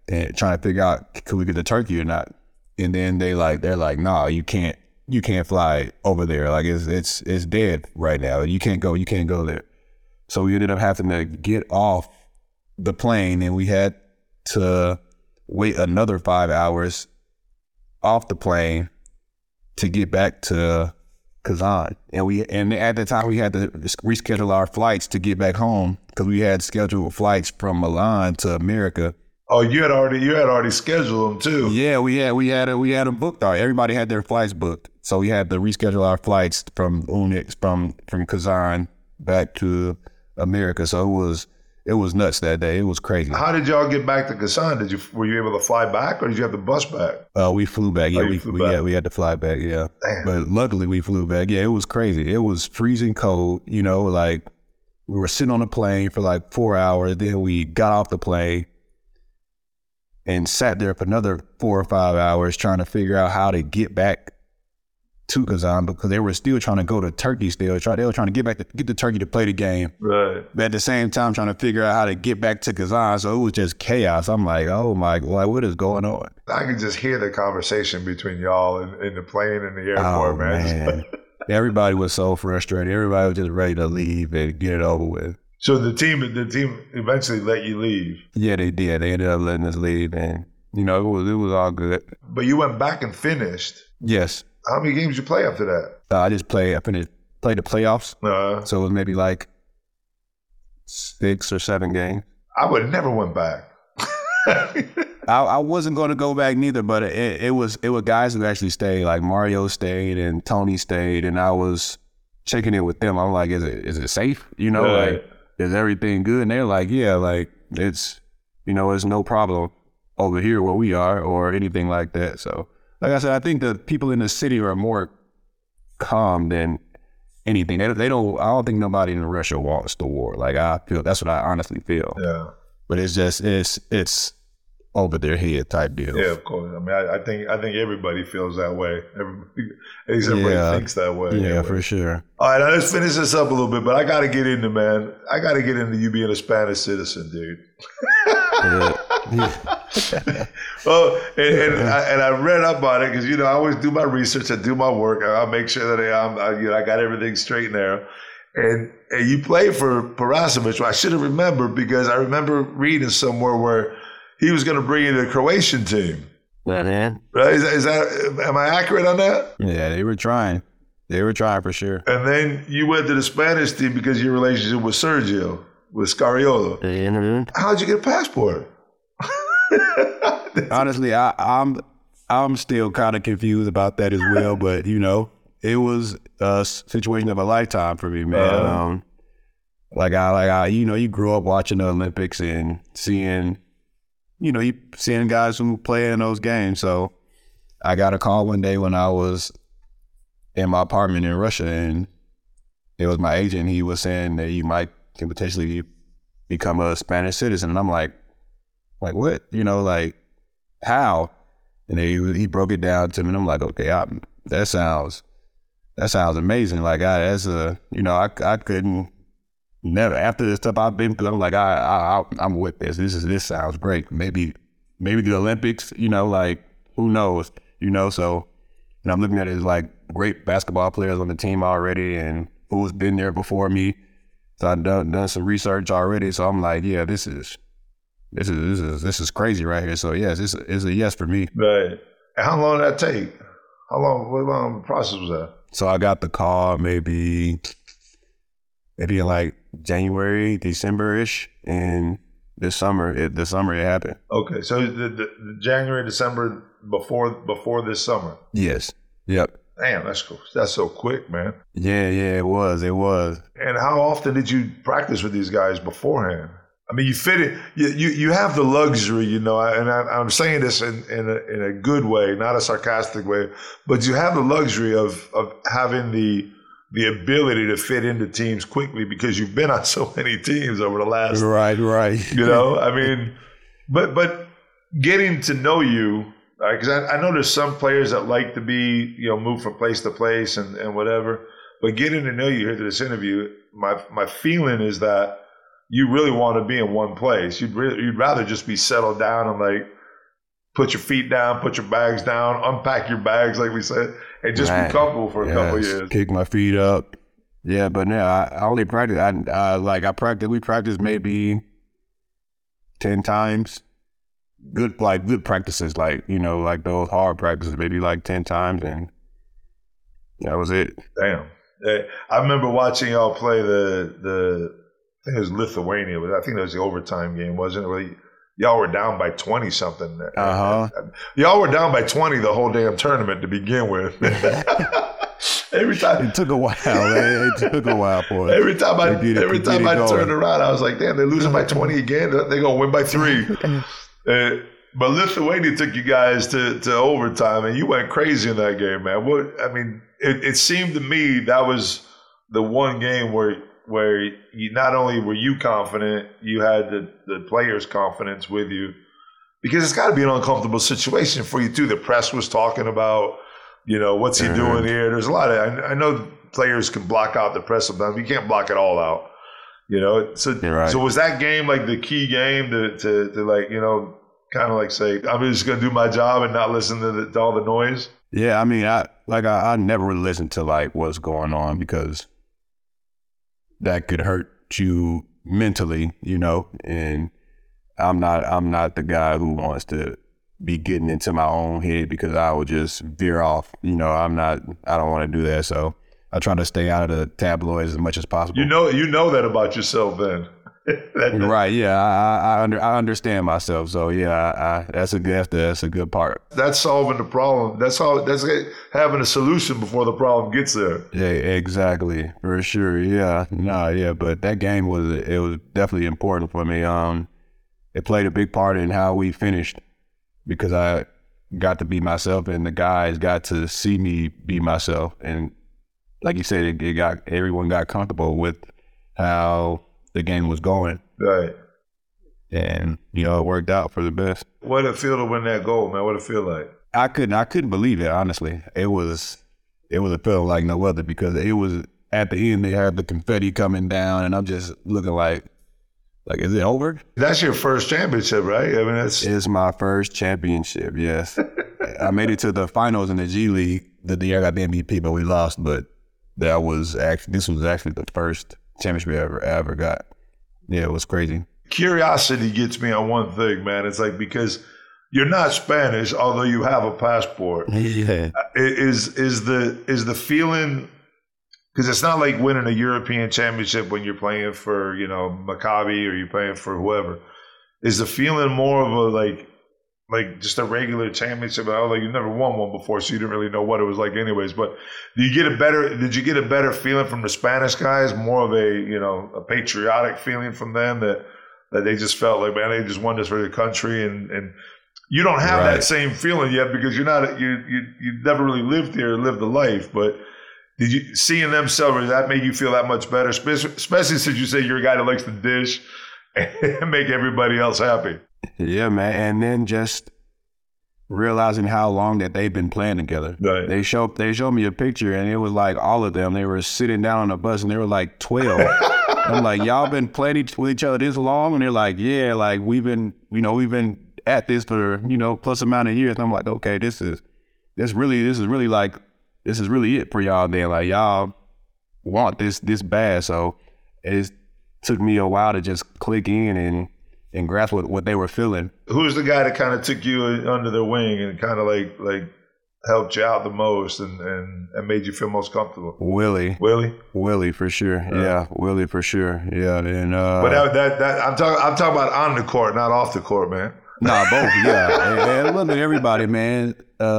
could we get to Turkey or not? And then they're like, no, you can't fly over there. Like it's dead right now. You can't go there. So we ended up having to get off the plane, and we had to wait another 5 hours off the plane to get back to Kazan. And at the time we had to reschedule our flights to get back home because we had scheduled flights from Milan to America. Oh, you had already scheduled them too. Yeah, we had them booked. Everybody had their flights booked, so we had to reschedule our flights from Unix from Kazan back to America. So it was nuts that day. It was crazy. How did y'all get back to Kazan? Were you able to fly back, or did you have the bus back? We flew back. Yeah, we had to fly back. Yeah, damn. But luckily we flew back. Yeah, it was crazy. It was freezing cold. Like we were sitting on a plane for like 4 hours. Then we got off the plane and sat there for another 4 or 5 hours trying to figure out how to get back to Kazan because they were still trying to go to Turkey still. They were trying to get to Turkey to play the game. Right. But at the same time trying to figure out how to get back to Kazan. So it was just chaos. I'm like, oh my God, what is going on? I can just hear the conversation between y'all in the plane and the airport, man. Everybody was so frustrated. Everybody was just ready to leave and get it over with. So the team eventually let you leave. Yeah, they did. They ended up letting us leave, and it was all good. But you went back and finished. Yes. How many games did you play after that? I just played the playoffs. So it was maybe like 6 or 7 games. I would have never went back. I wasn't going to go back neither, but it was guys who actually stayed. Like Mario stayed and Tony stayed, and I was checking in with them. I'm like, is it safe? Right. Like, is everything good? And they're like, yeah, like it's no problem over here where we are or anything like that. So, like I said, I think the people in the city are more calm than anything. They don't. I don't think nobody in Russia wants the war. Like I feel that's what I honestly feel. Yeah. But it's just it's over their head type deal. Yeah, of course. I mean, I think everybody feels that way. Everybody thinks that way. Yeah, anyway. For sure. All right, now let's finish this up a little bit, but I got to get into you being a Spanish citizen, dude. Well, and I read up on it because I always do my research, I do my work, I'll make sure that I got everything straight in there. And you played for Parasovic. I should have remembered because I remember reading somewhere where he was going to bring you to the Croatian team. Well, man. Right? Is that, am I accurate on that? Yeah, they were trying. They were trying for sure. And then you went to the Spanish team because of your relationship with Sergio, with Scariolo. How'd you get a passport? Honestly, I'm still kind of confused about that as well, but it was a situation of a lifetime for me, man. You grew up watching the Olympics and seeing guys who play in those games. So I got a call one day when I was in my apartment in Russia, and it was my agent. He was saying that you can potentially become a Spanish citizen. And I'm like what? How? And he broke it down to me, and I'm like, okay, that sounds amazing. Like I couldn't never after the stuff I've been through. I'm like I'm with this. This sounds great. Maybe the Olympics. Who knows? So I'm looking at it as like great basketball players on the team already, and who's been there before me. So I've done some research already. So I'm like, yeah, this is crazy right here. So yes, it's a yes for me. Right. And how long did that take? What long process was that? So I got the call maybe in like January, December-ish, and this summer it happened. Okay, so the January, December before this summer. Yes. Yep. Damn, that's cool. That's so quick, man. Yeah, it was. And how often did you practice with these guys beforehand? I mean, you fit it. You have the luxury, and I'm saying this in a good way, not a sarcastic way, but you have the luxury of having the ability to fit into teams quickly because you've been on so many teams over the last. Right. I mean, but getting to know you. Because I know there's some players that like to be, move from place to place and whatever. But getting to know you here through this interview, my feeling is that you really want to be in one place. You'd rather just be settled down and like put your feet down, put your bags down, unpack your bags, like we said, and just be comfortable for a couple of years. Kick my feet up. Yeah, but no, I only practice. We practice maybe 10 times. Good practices, like those hard practices, maybe like 10 times, and that was it. Damn. I remember watching y'all play I think it was Lithuania, but I think that was the overtime game, wasn't it? Y'all were down by 20 something. Y'all were down by 20 the whole damn tournament to begin with. Every time it took a while. It took a while for it. Every time I turned around, I was like, damn, they're losing by 20 again. They're gonna win by 3. But Lithuania took you guys to overtime, and you went crazy in that game, man. It seemed to me that was the one game where you, not only were you confident, you had the players' confidence with you, because it's got to be an uncomfortable situation for you too. The press was talking about, what's he doing here? There's a lot of I know players can block out the press sometimes. You can't block it all out. So was that game like the key game to like, kind of like say, I'm just going to do my job and not listen to all the noise? Yeah, I mean, I never really listened to like what's going on because that could hurt you mentally, and I'm not the guy who wants to be getting into my own head because I would just veer off. I don't want to do that. So I try to stay out of the tabloids as much as possible. You know that about yourself then. Right. Yeah. I understand myself. So yeah, that's a good part. That's solving the problem. That's having a solution before the problem gets there. Yeah, exactly. For sure. Yeah. But that game was definitely important for me. It played a big part in how we finished because I got to be myself and the guys got to see me be myself. And like you said, everyone got comfortable with how the game was going. Right. And, it worked out for the best. What did it feel to win that goal, man? What did it feel like? I couldn't believe it, honestly. It was a feeling like no other because it was at the end they had the confetti coming down and I'm just looking like, is it over? That's your first championship, right? I mean, it's my first championship, yes. I made it to the finals in the G League the year I got the MVP, but we lost. But this was actually the first championship I ever got. Yeah, it was crazy. Curiosity gets me on one thing, man. It's like, because you're not Spanish, although you have a passport. Yeah. Is the feeling, because it's not like winning a European championship when you're playing for, Maccabi or you're playing for whoever. Is the feeling more of a like just a regular championship? Although you never won one before, so you didn't really know what it was like anyways. But did you get a better feeling from the Spanish guys? More of a patriotic feeling from them that they just felt like, man, they just won this for their country, and you don't have that same feeling yet because you never really lived here, lived the life. But did you seeing them celebrate that made you feel that much better, especially since you say you're a guy that likes to dish and make everybody else happy? Yeah, man. And then just realizing how long that they've been playing together. Right. They showed me a picture and it was like all of them. They were sitting down on a bus and they were like 12. I'm like, y'all been playing with each other this long? And they're like, yeah, like we've been at this for, plus amount of years. And I'm like, okay, this is really it for y'all then. Like y'all want this bad. So it took me a while to just click in and grasp what they were feeling. Who's the guy that kind of took you under their wing and kind of like helped you out the most and made you feel most comfortable? Willie for sure. Yeah, Willie for sure. Yeah, and but that I'm talking about on the court, not off the court, man. Nah, both. Yeah, and look at everybody, man.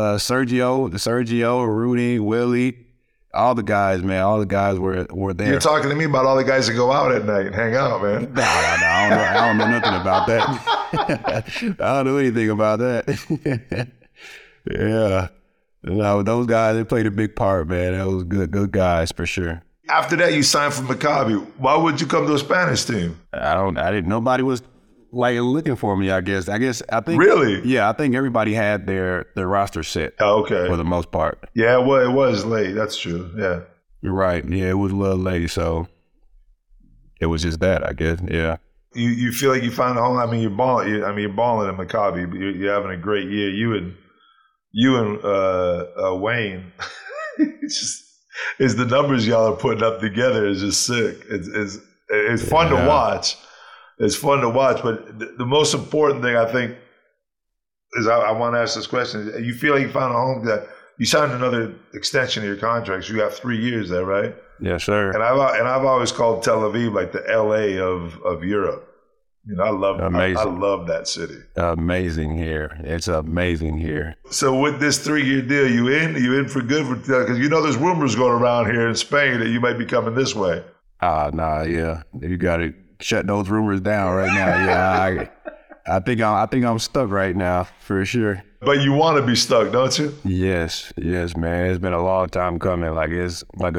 Sergio, Rudy, Willie. All the guys, man. All the guys were there. You're talking to me about all the guys that go out at night and hang out, man. Nah, I don't know nothing about that. I don't know anything about that. Yeah. No, those guys, they played a big part, man. That was good guys for sure. After that, you signed for Maccabi. Why would you come to a Spanish team? Nobody was like looking for me, I guess. I think. Really? Yeah, I think everybody had their roster set. Oh, okay. For the most part. Yeah, well, it was late. That's true. Yeah. You're right. Yeah, it was a little late, so it was just that, I guess. Yeah. You feel like you found a home. I mean, you're balling. You're balling at Maccabi. But you're having a great year. You and Wayne. It's the numbers y'all are putting up together is just sick. It's fun to watch. It's fun to watch, but the most important thing I think is I want to ask this question. You feel like you found a home that you signed another extension of your contract. So you got 3 years there, right? Yes, sir. And I've always called Tel Aviv like the LA of Europe. You know, I love that city. Amazing here. It's amazing here. So with this 3-year deal, you in for good? Because you know there's rumors going around here in Spain that you might be coming this way. Nah, yeah. You got to shut those rumors down right now. Yeah, I think I'm stuck right now for sure. But you want to be stuck, don't you? Yes, man. It's been a long time coming. Like it's like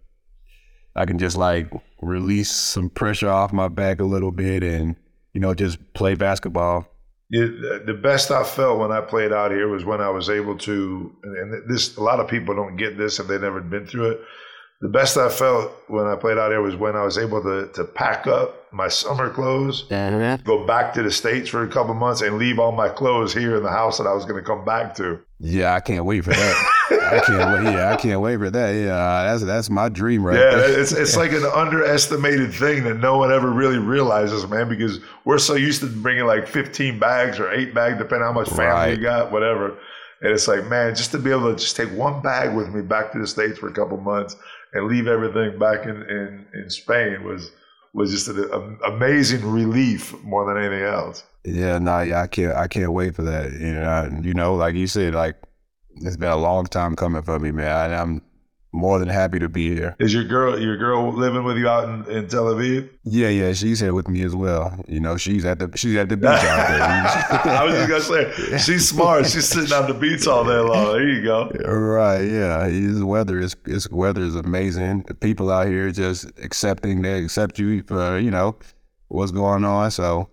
I can just like release some pressure off my back a little bit and just play basketball. Yeah, the best I felt when I played out here was when I was able to, and this a lot of people don't get this if they've never been through it. The best I felt when I played out here was when I was able to pack up my summer clothes, go back to the States for a couple months, and leave all my clothes here in the house that I was going to come back to. Yeah, I can't wait for that. I can't wait for that. Yeah, that's my dream right there. Yeah, it's like an underestimated thing that no one ever really realizes, man, because we're so used to bringing like 15 bags or 8 bags, depending on how much family you got, whatever. And it's like, man, just to be able to just take one bag with me back to the States for a couple months and leave everything back in Spain was just an amazing relief more than anything else. Yeah, I can't wait for that. Like you said, like it's been a long time coming for me, man. I'm more than happy to be here. Is your girl living with you out in Tel Aviv? Yeah, she's here with me as well. She's at the beach out there. I was just gonna say, she's smart. She's sitting on the beach all day long. There you go. Right, yeah. His weather is amazing. The people out here just accepting. They accept you for what's going on. So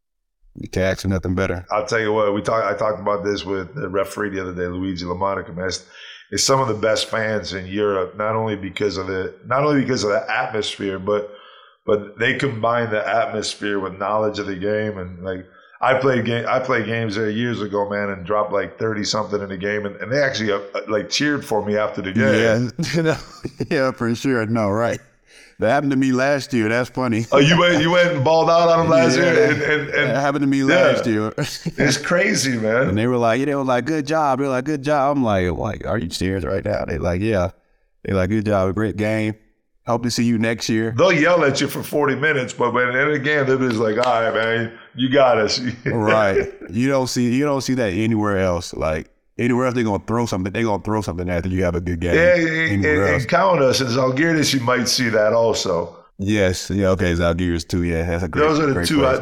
you can't ask for nothing better. I'll tell you what. I talked about this with the referee the other day, Luigi LaMonica. Man, it's some of the best fans in Europe, not only because of the atmosphere, but they combine the atmosphere with knowledge of the game. And like I played games there years ago, man, and dropped like 30 something in the game, and they actually like cheered for me after the game. Yeah, yeah, for sure. No, right. That happened to me last year. That's funny. Oh, you went and balled out on them last year? And that happened to me last year. It's crazy, man. And they were like, good job. They're like, good job. I'm like, are you serious right now? They're like, yeah. They're like, good job. A great game. Hope to see you next year. They'll yell at you for 40 minutes, but then again, they're just like, all right, man, you got us. Right. You don't see that anywhere else. Like, anywhere else they're going to throw something. They're going to throw something after you have a good game. Yeah, and count us. In Zalgiris, you might see that also. Yes. Yeah. Okay. Zalgiris too. Yeah. That's a great. Those are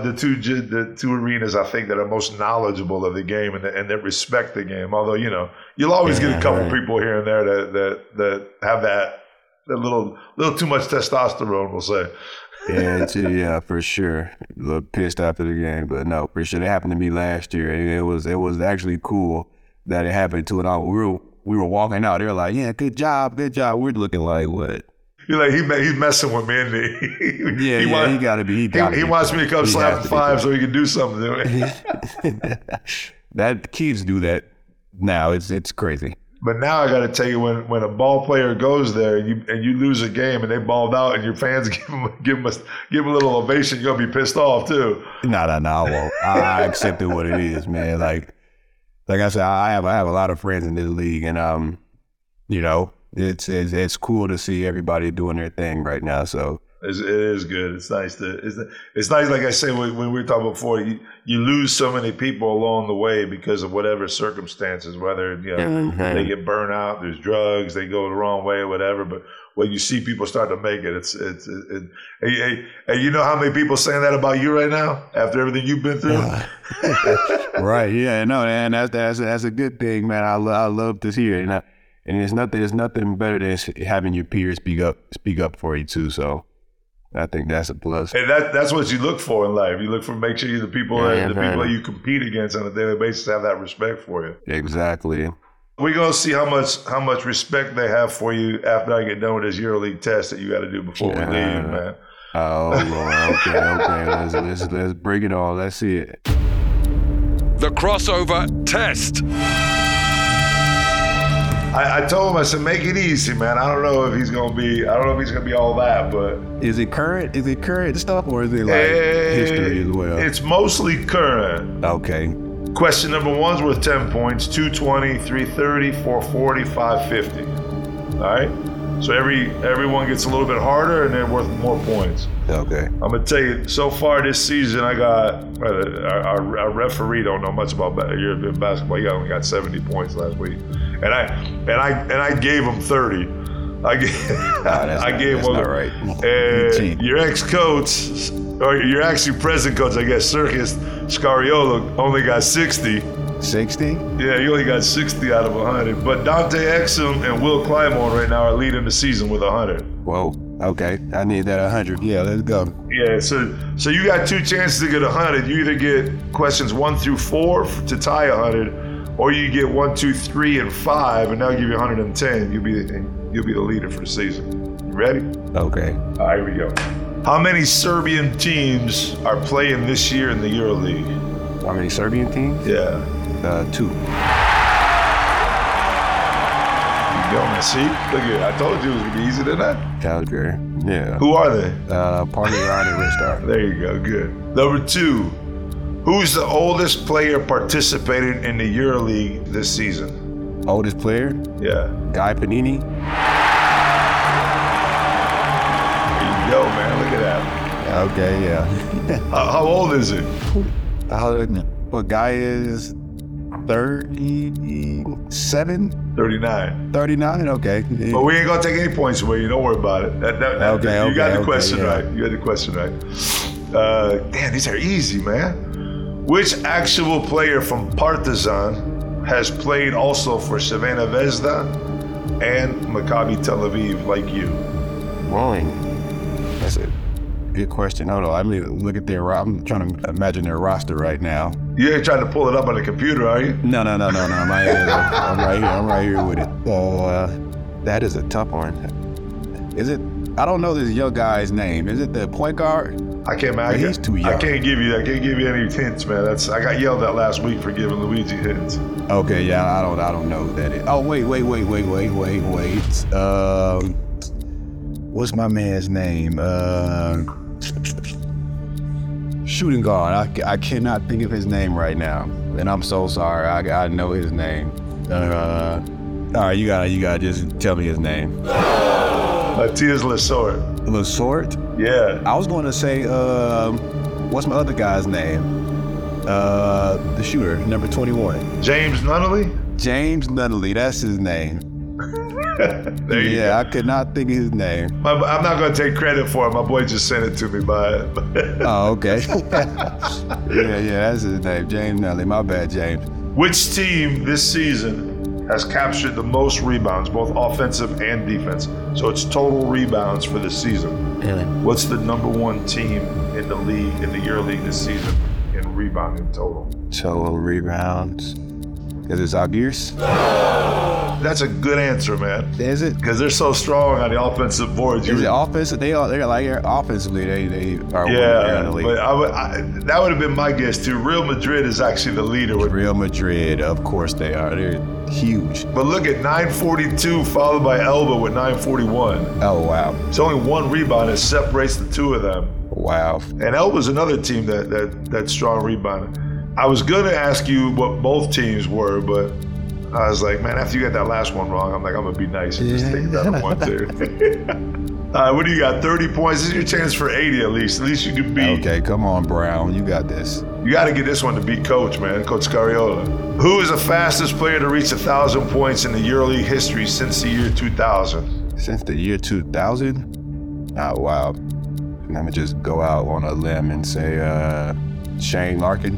the two arenas I think that are most knowledgeable of the game and that respect the game. Although you'll always get a couple people here and there that have that little little too much testosterone, we'll say. Yeah, for sure. A little pissed after the game, but no, for sure. It happened to me last year. It was actually cool that it happened to it all. We were walking out. They were like, "Yeah, good job." We're looking like, what? You're like, he's messing with me, isn't he? He got to be. He wants me to come slap the five so he can do something to it. That kids do that now. It's crazy. But now I got to tell you, when a ball player goes there and you lose a game and they balled out and your fans give them a little ovation, you're gonna be pissed off too. No, I won't. I accept it what it is, man. Like, like I said, I have a lot of friends in this league, and you know, it's cool to see everybody doing their thing right now. So it is good. It's nice it's nice. Like I said, when we were talking before, you lose so many people along the way because of whatever circumstances, whether they get burnt out, there's drugs, they go the wrong way or whatever. But when you see people start to make it, hey, you know how many people saying that about you right now after everything you've been through? Right. Yeah. No, and that's a good thing, man. I love to hear it. And there's nothing better than having your peers speak up for you too. So I think that's a plus. And that's what you look for in life. You look for make sure the people that you compete against on a daily basis have that respect for you. Exactly. We're gonna see how much respect they have for you after I get done with this EuroLeague test that you got to do before we leave, man. Oh Lord. Okay. Let's bring it on. Let's see it. The crossover test. I told him, I said, make it easy, man. I don't know if he's gonna be all that, but is it current stuff or is it like history as well? It's mostly current. Okay. Question number 1's worth 10 points, 220, 330, 440, 550. All right? So everyone gets a little bit harder and they're worth more points. Okay. I'm going to tell you, so far this season, I got, our referee don't know much about European basketball. He only got 70 points last week. And I gave him 30. I gave him. Not right. And your ex-coach, or your actually present coach, I guess, Circus Scariolo, only got 60. 60? Yeah, he only got 60 out of 100. But Dante Exum and Will Clymont right now are leading the season with 100. Whoa. Okay. I need that 100. Yeah, let's go. Yeah, so you got 2 chances to get 100. You either get questions 1 through 4 to tie 100, or you get 1, 2, 3, and 5, and that'll give you 110. You'll be the leader for the season. You ready? Okay. All right, here we go. How many Serbian teams are playing this year in the EuroLeague? How many Serbian teams? Yeah. 2. You go, man. See? Look at it. I told you it was going to be easy tonight. Calgary. Yeah. Who are they? Partizan and Red Star. There you go. Good. Number 2. Who's the oldest player participating in the EuroLeague this season? Oldest player? Yeah. Guy Panini. There you go, man. Look at that. Okay, yeah. How old is he? Well, Guy is 37? 39. 39? Okay. But we ain't going to take any points away. You don't worry about it. Okay, you got the question yeah. right. You got the question right. Damn, these are easy, man. Which actual player from Partizan has played also for Crvena Zvezda and Maccabi Tel Aviv like you? Rolling. That's a good question. Hold on. I mean, look at I'm trying to imagine their roster right now. You ain't trying to pull it up on the computer, are you? No. I'm right here with it. That is a tough one. Is it? I don't know this young guy's name. Is it the point guard? I can't imagine. He's too young. I can't give you any hints, man. I got yelled at last week for giving Luigi hints. Okay, yeah, I don't know who that is. Oh, wait. What's my man's name? Shooting guard. I cannot think of his name right now, and I'm so sorry. I know his name. All right, you gotta just tell me his name. Matthias Lesort. Lesort? Yeah. I was going to say, what's my other guy's name? The shooter, number 21. James Nunnally? James Nunnally, that's his name. There you go. I could not think of his name. I'm not going to take credit for it. My boy just sent it to me by Oh, okay. yeah, that's his name, James Nunnally. My bad, James. Which team this season has captured the most rebounds, both offensive and defense? So it's total rebounds for this season. Really? What's the number 1 team in the league, in the EuroLeague this season in rebounding total? Total rebounds. Is it Zalgiris? That's a good answer, man. Is it? Because they're so strong on the offensive boards. Is it offensive? They're like offensively. They are. Yeah, the league. But that would have been my guess too. Real Madrid is actually the leader. Real Madrid, of course they are. They're huge. But look at 942 followed by Elba with 941. Oh wow! It's only 1 rebound that separates the 2 of them. Wow. And Elba's another team that's strong rebounding. I was going to ask you what both teams were, but I was like, man, after you got that last one wrong, I'm going to be nice and just take that one too. What do you got? 30 points. This is your chance for 80 at least. At least you can beat. Okay, come on, Brown. You got this. You got to get this one to beat Coach, man. Coach Scariola. Who is the fastest player to reach 1,000 points in the EuroLeague history since the year 2000? Since the year 2000? Oh, wow. I'm going to just go out on a limb and say Shane Larkin.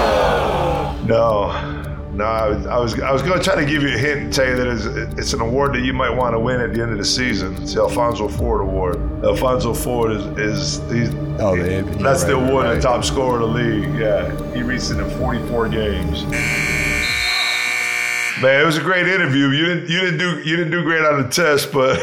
No, I was going to try to give you a hint and tell you that it's an award that you might want to win at the end of the season. It's the Alfonso Ford Award. Alfonso Ford that's the award of the top scorer of the league. Yeah, he reached it in 44 games. Man, it was a great interview. You didn't do great on the test, but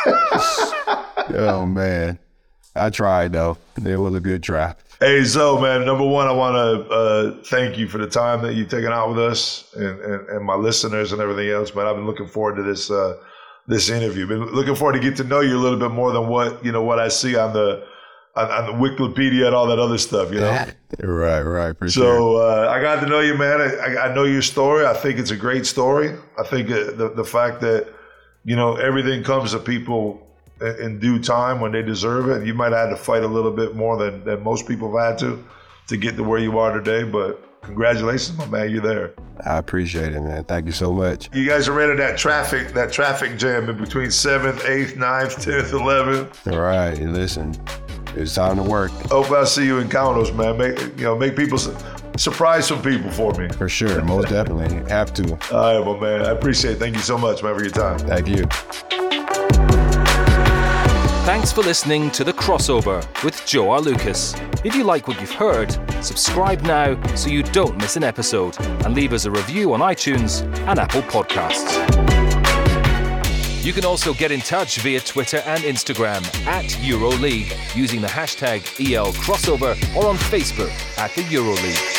oh man, I tried though. It was a good try. Hey, Zoe, man, number one, I want to thank you for the time that you've taken out with us and my listeners and everything else, man. I've been looking forward to this interview. Been looking forward to get to know you a little bit more than what I see on the Wikipedia and all that other stuff, you know? Right, for sure. So I got to know you, man. I know your story. I think it's a great story. I think the fact that, everything comes to people in due time when they deserve it. You might have had to fight a little bit more than most people have had to get to where you are today, but congratulations, my man, you're there. I appreciate it, man. Thank you so much. You guys are ready for that traffic jam in between 7th, 8th, 9th, 10th, 11th. All right, listen, it's time to work. Hope I see you in Kaunas, man. Make people surprise some people for me. For sure, most definitely. Have to. All right, my man. I appreciate it. Thank you so much, man, for your time. Thank you. Thanks for listening to The Crossover with Joe R. Lucas. If you like what you've heard, subscribe now so you don't miss an episode, and leave us a review on iTunes and Apple Podcasts. You can also get in touch via Twitter and Instagram at EuroLeague using the hashtag ELCrossover, or on Facebook at the EuroLeague.